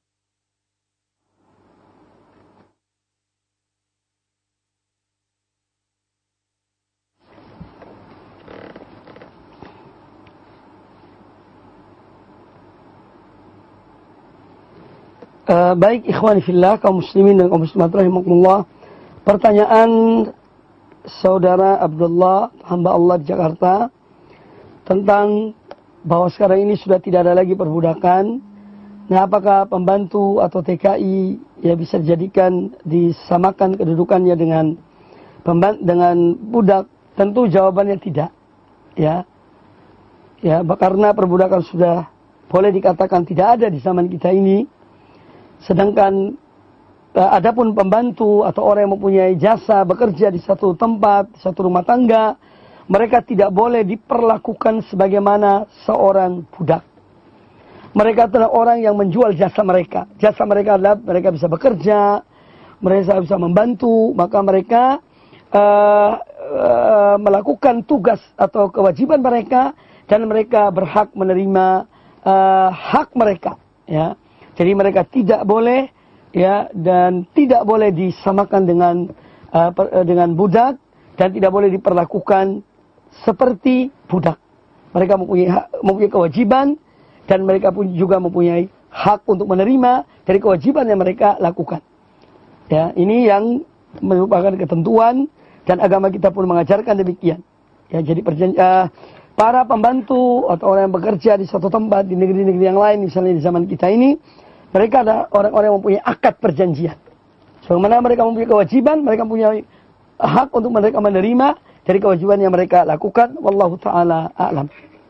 A: Baik ikhwani fillah, kaum muslimin dan kaum muslimat rahimakumullah. Pertanyaan saudara Abdullah, hamba Allah di Jakarta, tentang bahwa sekarang ini sudah tidak ada lagi perbudakan. Nah, apakah pembantu atau TKI ya bisa dijadikan, disamakan kedudukannya dengan budak? Tentu jawabannya tidak. Ya, karena perbudakan sudah boleh dikatakan tidak ada di zaman kita ini. Sedangkan adapun pembantu atau orang yang mempunyai jasa bekerja di satu tempat, di satu rumah tangga, mereka tidak boleh diperlakukan sebagaimana seorang budak. Mereka adalah orang yang menjual jasa mereka. Jasa mereka adalah mereka bisa bekerja, mereka bisa membantu, maka mereka melakukan tugas atau kewajiban mereka dan mereka berhak menerima hak mereka, ya. Jadi mereka tidak boleh, ya, dan tidak boleh disamakan dengan budak, dan tidak boleh diperlakukan seperti budak. Mereka mempunyai kewajiban, dan mereka pun juga mempunyai hak untuk menerima dari kewajiban yang mereka lakukan. Ya, ini yang merupakan ketentuan, dan agama kita pun mengajarkan demikian. Ya, jadi para pembantu atau orang yang bekerja di suatu tempat di negeri-negeri yang lain, misalnya di zaman kita ini, mereka ada orang-orang yang mempunyai akad perjanjian. Sebagaimana mereka mempunyai kewajiban, mereka mempunyai hak untuk mereka menerima dari kewajiban yang mereka lakukan. Wallahu ta'ala a'lam.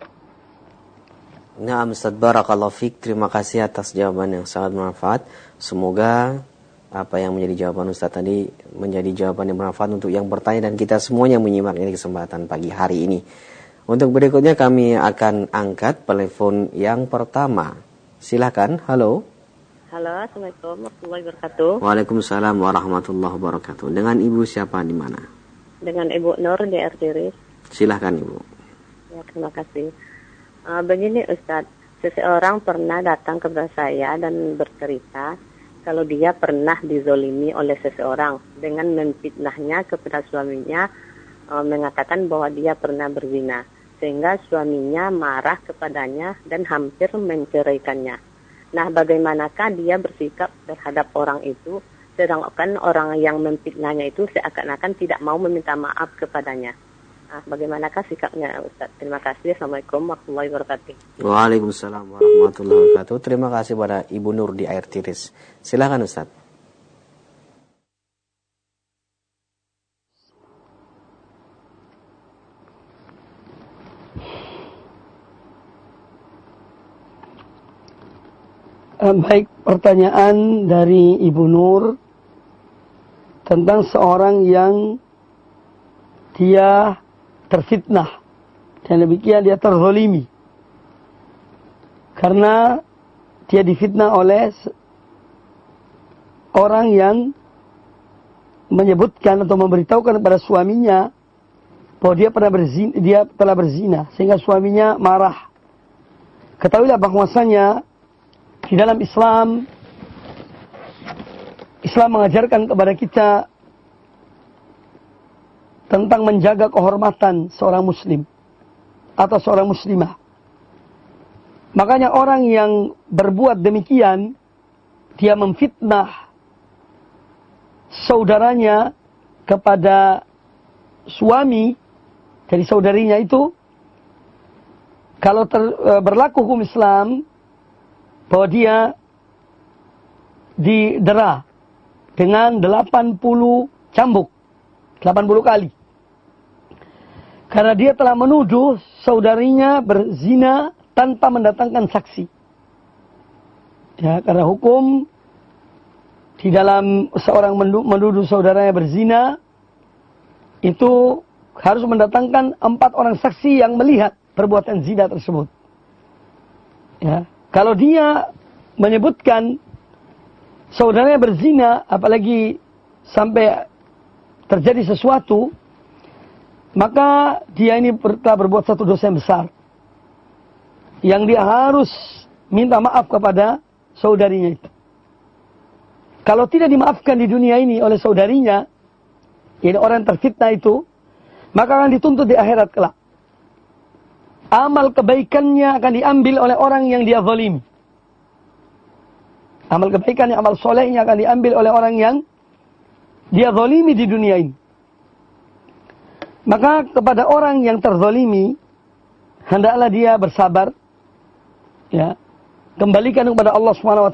B: Nah, Ustaz, barakallahu fiik. Terima kasih atas jawaban yang sangat bermanfaat. Semoga apa yang menjadi jawaban Ustaz tadi menjadi jawaban yang bermanfaat untuk yang bertanya dan kita semuanya menyimak ini kesempatan pagi hari ini. Untuk berikutnya kami akan angkat telepon yang pertama. Silakan. Halo.
D: Halo, Assalamualaikum warahmatullahi wabarakatuh.
B: Waalaikumsalam warahmatullahi wabarakatuh. Dengan Ibu siapa di mana?
D: Dengan Ibu Nur di Artiris.
B: Silakan Ibu.
D: Ya, terima kasih. Begini Ustadz, seseorang pernah datang kepada saya dan bercerita kalau dia pernah dizolimi oleh seseorang dengan memfitnahnya kepada suaminya, mengatakan bahwa dia pernah berzina, sehingga suaminya marah kepadanya dan hampir menceraikannya. Nah, bagaimanakah dia bersikap terhadap orang itu, sedangkan orang yang memfitnahnya itu seakan-akan tidak mau meminta maaf kepadanya. Nah, bagaimanakah sikapnya Ustaz? Terima kasih. Assalamualaikum warahmatullahi wabarakatuh.
B: Waalaikumsalam warahmatullahi wabarakatuh. Terima kasih pada Ibu Nur di Air Tiris. Silakan Ustaz.
A: Baik, pertanyaan dari Ibu Nur tentang seorang yang dia terfitnah dan demikian dia terzolimi karena dia difitnah oleh orang yang menyebutkan atau memberitahukan kepada suaminya bahwa dia telah berzina sehingga suaminya marah. Ketahuilah bahwasanya di dalam Islam mengajarkan kepada kita tentang menjaga kehormatan seorang muslim atau seorang muslimah. Makanya orang yang berbuat demikian, dia memfitnah saudaranya kepada suami dari saudarinya itu, kalau berlaku hukum Islam bahwa dia didera dengan 80 cambuk, 80 kali. Karena dia telah menuduh saudarinya berzina tanpa mendatangkan saksi. Ya, karena hukum di dalam seorang menuduh saudaranya berzina itu harus mendatangkan 4 orang saksi yang melihat perbuatan zina tersebut. Ya, kalau dia menyebutkan saudaranya berzina, apalagi sampai terjadi sesuatu, maka dia ini telah berbuat satu dosa yang besar, yang dia harus minta maaf kepada saudarinya itu. Kalau tidak dimaafkan di dunia ini oleh saudarinya, yaitu orang yang terfitnah itu, maka akan dituntut di akhirat kelak. Amal kebaikannya akan diambil oleh orang yang dia zalimi. Amal kebaikannya, amal solehnya akan diambil oleh orang yang dia zalimi di dunia ini. Maka kepada orang yang terzalimi, hendaklah dia bersabar, ya, kembalikan kepada Allah SWT.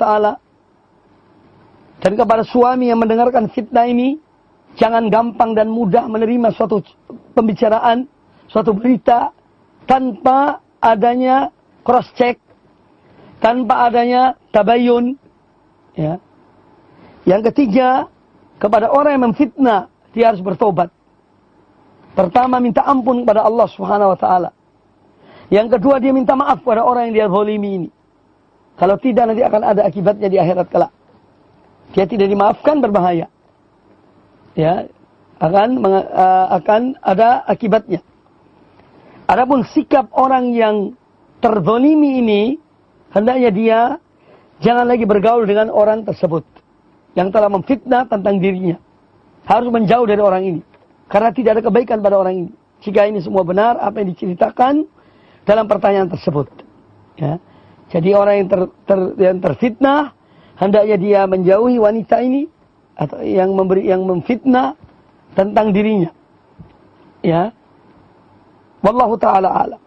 A: Dan kepada suami yang mendengarkan fitnah ini, jangan gampang dan mudah menerima suatu pembicaraan, suatu berita, tanpa adanya cross check, tanpa adanya tabayun. Ya. Yang ketiga, kepada orang yang memfitnah, dia harus bertobat. Pertama, minta ampun kepada Allah Subhanahu wa taala. Yang kedua, dia minta maaf kepada orang yang dia zalimi ini. Kalau tidak, nanti akan ada akibatnya di akhirat kelak. Dia tidak dimaafkan, berbahaya. Ya, akan ada akibatnya. Adapun sikap orang yang terzolimi ini, hendaknya dia jangan lagi bergaul dengan orang tersebut yang telah memfitnah tentang dirinya. Harus menjauh dari orang ini, karena tidak ada kebaikan pada orang ini. Jika ini semua benar apa yang diceritakan dalam pertanyaan tersebut. Ya. Jadi orang yang terfitnah, hendaknya dia menjauhi wanita ini atau yang memfitnah tentang dirinya. Ya. Wallahu taala a'lam.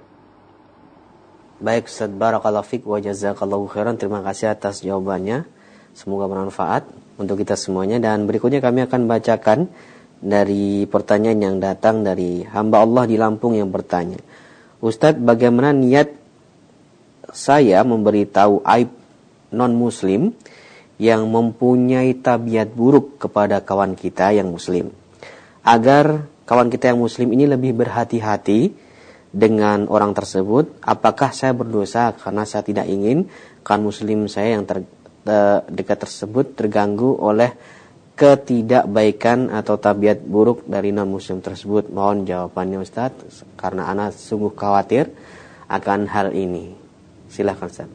B: Baik Ustaz, barakallahu fiik wa jazakallahu khairan. Terima kasih atas jawabannya. Semoga bermanfaat untuk kita semuanya. Dan berikutnya kami akan bacakan dari pertanyaan yang datang dari hamba Allah di Lampung yang bertanya, Ustaz, bagaimana niat saya memberitahu aib non-muslim yang mempunyai tabiat buruk kepada kawan kita yang muslim, agar kawan kita yang muslim ini lebih berhati-hati dengan orang tersebut? Apakah saya berdosa karena saya tidak ingin kawan muslim saya yang dekat tersebut terganggu oleh ketidakbaikan atau tabiat buruk dari non-muslim tersebut? Mohon jawabannya Ustaz, karena ana sungguh khawatir akan hal ini. Silakan Ustaz.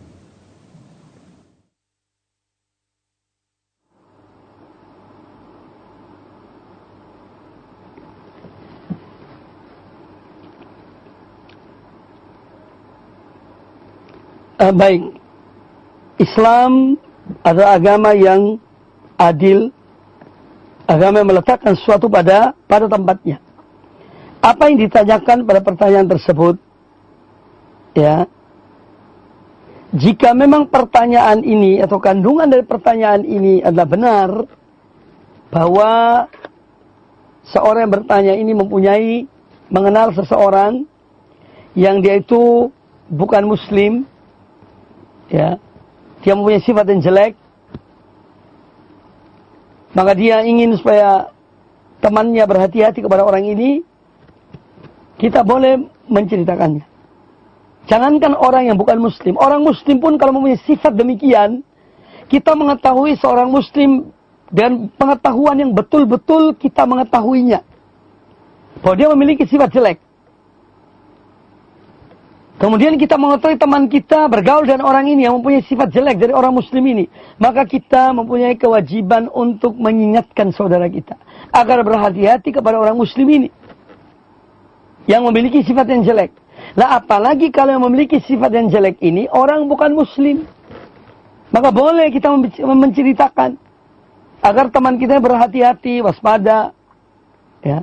A: Baik, Islam adalah agama yang adil, agama yang meletakkan sesuatu pada tempatnya. Apa yang ditanyakan pada pertanyaan tersebut, ya, jika memang pertanyaan ini atau kandungan dari pertanyaan ini adalah benar, bahwa seorang yang bertanya ini mengenal seseorang yang dia itu bukan muslim, ya, dia mempunyai sifat yang jelek, maka dia ingin supaya temannya berhati-hati kepada orang ini, kita boleh menceritakannya. Jangankan orang yang bukan muslim, orang muslim pun kalau mempunyai sifat demikian, kita mengetahui seorang muslim dan pengetahuan yang betul-betul kita mengetahuinya, bahwa dia memiliki sifat jelek. Kemudian kita mengetahui teman kita bergaul dengan orang ini yang mempunyai sifat jelek dari orang muslim ini, maka kita mempunyai kewajiban untuk mengingatkan saudara kita agar berhati-hati kepada orang muslim ini yang memiliki sifat yang jelek. Nah, apalagi kalau yang memiliki sifat yang jelek ini orang bukan muslim, maka boleh kita menceritakan agar teman kita berhati-hati, waspada, ya.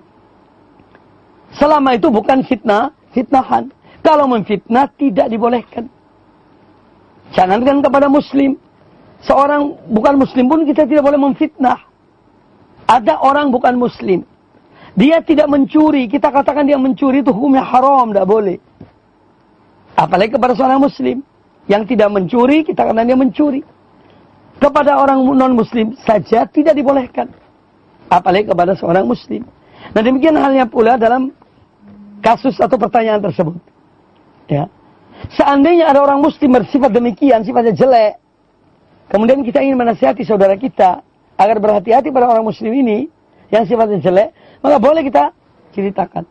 A: Selama itu bukan fitnahan. Kalau memfitnah tidak dibolehkan. Jangankan kepada muslim, seorang bukan muslim pun kita tidak boleh memfitnah. Ada orang bukan muslim, dia tidak mencuri, kita katakan dia mencuri, itu hukumnya haram, tidak boleh. Apalagi kepada seorang muslim yang tidak mencuri, kita katakan dia mencuri. Kepada orang non-muslim saja tidak dibolehkan, apalagi kepada seorang muslim. Nah, demikian halnya pula dalam kasus atau pertanyaan tersebut. Ya. Seandainya ada orang muslim bersifat demikian, sifatnya jelek, kemudian kita ingin menasihati saudara kita agar berhati-hati pada orang muslim ini yang sifatnya jelek, maka boleh kita ceritakan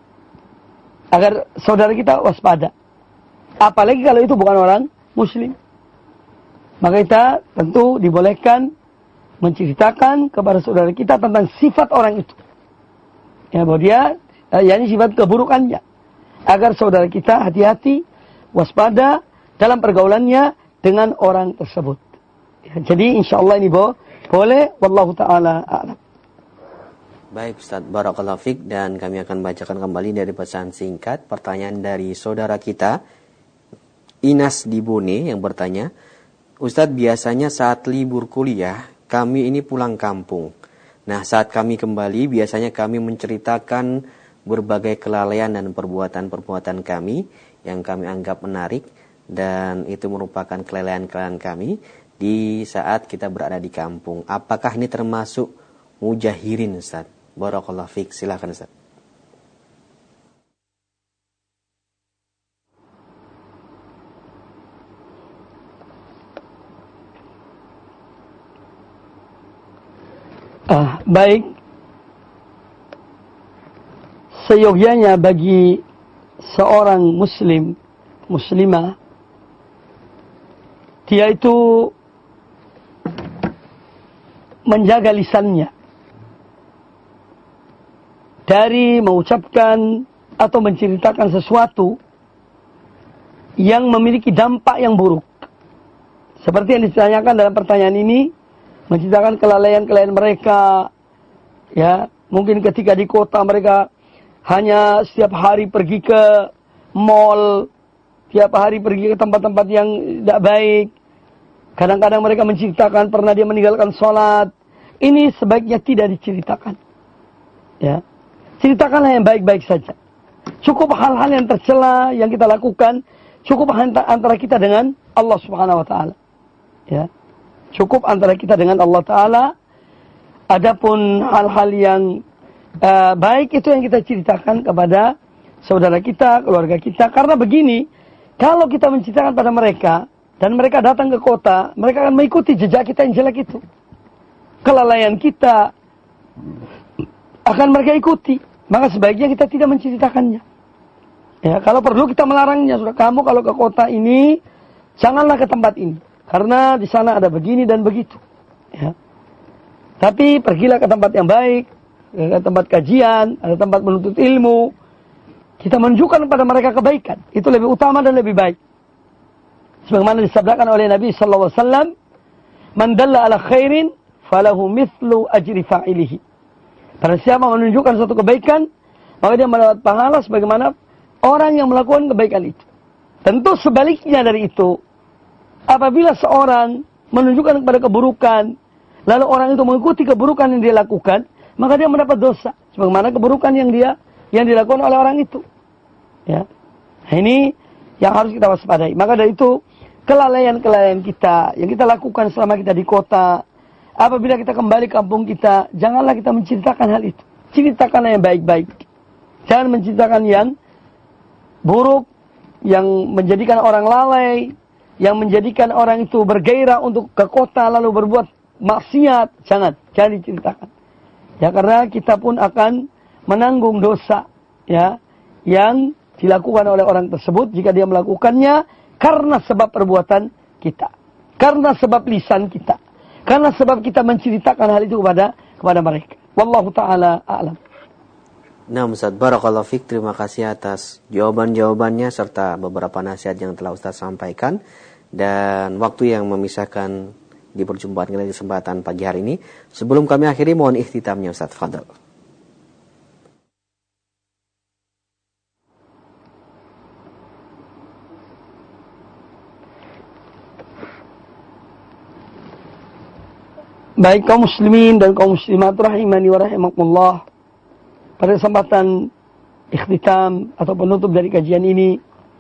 A: agar saudara kita waspada. Apalagi kalau itu bukan orang muslim, maka kita tentu dibolehkan menceritakan kepada saudara kita tentang sifat orang itu, ya, bahwa dia yakni sifat keburukannya, agar saudara kita hati-hati, waspada dalam pergaulannya dengan orang tersebut. Ya, jadi insyaAllah ini boleh. Wallahu ta'ala a'lam.
B: Baik Ustaz, barakallahu fiik. Dan kami akan bacakan kembali dari pesan singkat pertanyaan dari saudara kita Inas di Bone yang bertanya, Ustaz, biasanya saat libur kuliah kami ini pulang kampung. Nah, saat kami kembali biasanya kami menceritakan berbagai kelalaian dan perbuatan-perbuatan kami yang kami anggap menarik, dan itu merupakan kelalaian-kelalaian kami di saat kita berada di kampung. Apakah ini termasuk mujahirin Ustaz? Barakallahu fiik. Silakan Ustaz.
A: Baik, seyogyanya bagi seorang muslimah, dia itu menjaga lisannya dari mengucapkan atau menceritakan sesuatu yang memiliki dampak yang buruk. Seperti yang ditanyakan dalam pertanyaan ini, menceritakan kelalaian-kelalaian mereka, ya, mungkin ketika di kota mereka hanya setiap hari pergi ke mall, setiap hari pergi ke tempat-tempat yang tidak baik. Kadang-kadang mereka menceritakan pernah dia meninggalkan sholat. Ini sebaiknya tidak diceritakan. Ya, ceritakanlah yang baik-baik saja. Cukup hal-hal yang tercela yang kita lakukan, cukup antara kita dengan Allah Subhanahu wa taala. Ya. Cukup antara kita dengan Allah taala. Adapun hal-hal yang baik itu yang kita ceritakan kepada saudara kita, keluarga kita. Karena begini, kalau kita menceritakan pada mereka dan mereka datang ke kota, mereka akan mengikuti jejak kita yang jelek itu. Kelalaian kita akan mereka ikuti. Maka sebaiknya kita tidak menceritakannya. Ya, kalau perlu kita melarangnya. Sudah, kamu kalau ke kota ini, janganlah ke tempat ini. Karena di sana ada begini dan begitu. Ya. Tapi pergilah ke tempat yang baik, ke tempat kajian, ada tempat menuntut ilmu. Kita menunjukkan kepada mereka kebaikan. Itu lebih utama dan lebih baik. Sebagaimana disabdakan oleh Nabi sallallahu alaihi wasallam, "Man dalla ala khairin falahu mithlu ajri fa'ilihi." Barang siapa menunjukkan suatu kebaikan, maka dia mendapat pahala sebagaimana orang yang melakukan kebaikan itu. Tentu sebaliknya dari itu, apabila seorang menunjukkan kepada keburukan, lalu orang itu mengikuti keburukan yang dia lakukan, maka dia mendapat dosa sebagaimana keburukan yang dilakukan oleh orang itu. Ya. Nah, ini yang harus kita waspadai. Maka dari itu, kelalaian-kelalaian kita yang kita lakukan selama kita di kota, apabila kita kembali ke kampung kita, janganlah kita menceritakan hal itu. Ceritakanlah yang baik-baik. Jangan menceritakan yang buruk, yang menjadikan orang lalai, yang menjadikan orang itu bergairah untuk ke kota lalu berbuat maksiat. Jangan diceritakan. Ya, karena kita pun akan menanggung dosa, ya, yang dilakukan oleh orang tersebut jika dia melakukannya karena sebab perbuatan kita, karena sebab lisan kita, karena sebab kita menceritakan hal itu kepada mereka. Wallahu ta'ala a'lam.
B: Nah, Ustaz, barakallahu fiik, terima kasih atas jawaban-jawabannya serta beberapa nasihat yang telah Ustaz sampaikan. Dan waktu yang memisahkan di perjumpaan kita di kesempatan pagi hari ini. Sebelum kami akhiri, mohon ikhtitamnya Ustaz, fadhal.
A: Baik kaum muslimin dan kaum muslimat rahimani wa rahimakumullah. Pada kesempatan ikhtitam atau penutup dari kajian ini,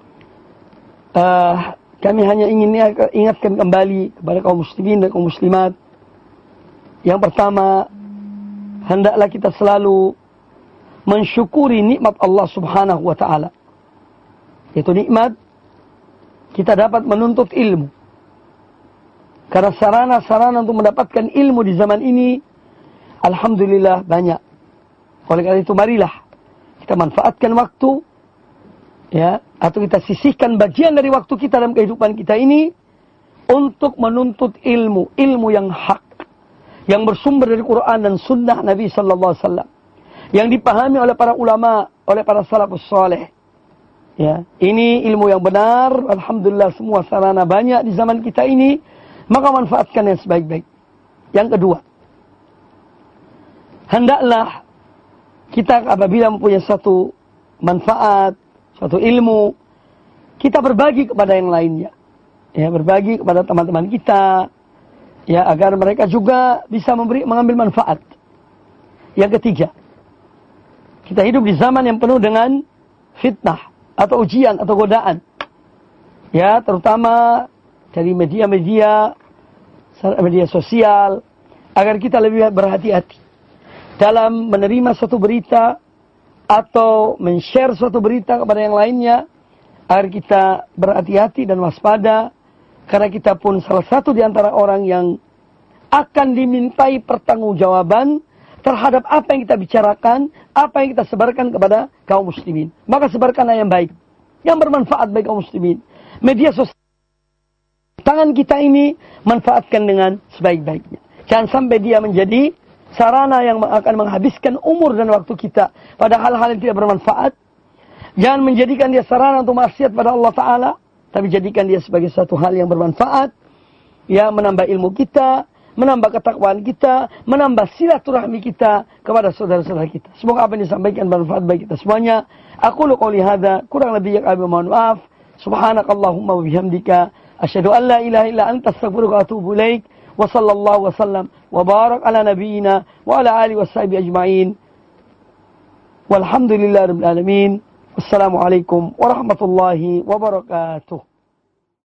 A: kami hanya ingin ingatkan kembali kepada kaum muslimin dan kaum muslimat. Yang pertama, hendaklah kita selalu mensyukuri nikmat Allah Subhanahu wa taala. Yaitu nikmat kita dapat menuntut ilmu. Karena sarana-sarana untuk mendapatkan ilmu di zaman ini, alhamdulillah banyak. Oleh karena itu, marilah kita manfaatkan waktu, ya, atau kita sisihkan bagian dari waktu kita dalam kehidupan kita ini untuk menuntut ilmu yang hak, yang bersumber dari Quran dan Sunnah Nabi Sallallahu Alaihi Wasallam, yang dipahami oleh para ulama, oleh para salafus saleh. Ya, ini ilmu yang benar. Alhamdulillah, semua sarana banyak di zaman kita ini. Maka manfaatkan yang sebaik-baik. Yang kedua, hendaklah kita apabila mempunyai suatu manfaat, suatu ilmu, kita berbagi kepada yang lainnya. Ya, berbagi kepada teman-teman kita, ya, agar mereka juga bisa mengambil manfaat. Yang ketiga, kita hidup di zaman yang penuh dengan fitnah atau ujian atau godaan. Ya, terutama dari media sosial, agar kita lebih berhati-hati dalam menerima suatu berita atau men-share suatu berita kepada yang lainnya, agar kita berhati-hati dan waspada, karena kita pun salah satu di antara orang yang akan dimintai pertanggungjawaban terhadap apa yang kita bicarakan, apa yang kita sebarkan kepada kaum muslimin. Maka sebarkanlah yang baik, yang bermanfaat bagi kaum muslimin. Media sosial, tangan kita ini manfaatkan dengan sebaik-baiknya. Jangan sampai dia menjadi sarana yang akan menghabiskan umur dan waktu kita pada hal-hal yang tidak bermanfaat. Jangan menjadikan dia sarana untuk maksiat pada Allah Ta'ala, tapi jadikan dia sebagai suatu hal yang bermanfaat, ya, menambah ilmu kita, menambah ketakwaan kita, menambah silaturahmi kita kepada saudara-saudara kita. Semoga apa yang disampaikan bermanfaat bagi kita semuanya. Aku qouli hadza, kurang lebih kami mohon maaf. Subhanakallahumma wa bihamdika, asyhadu an la ilaha illa anta, astaghfiruka wa atubu ilaik. Wa sallallahu wasallam wa barak ala nabiyyina wa ala alihi washabihi ajma'in. Walhamdulillahirabbil alamin. Wassalamualaikum warahmatullahi wabarakatuh.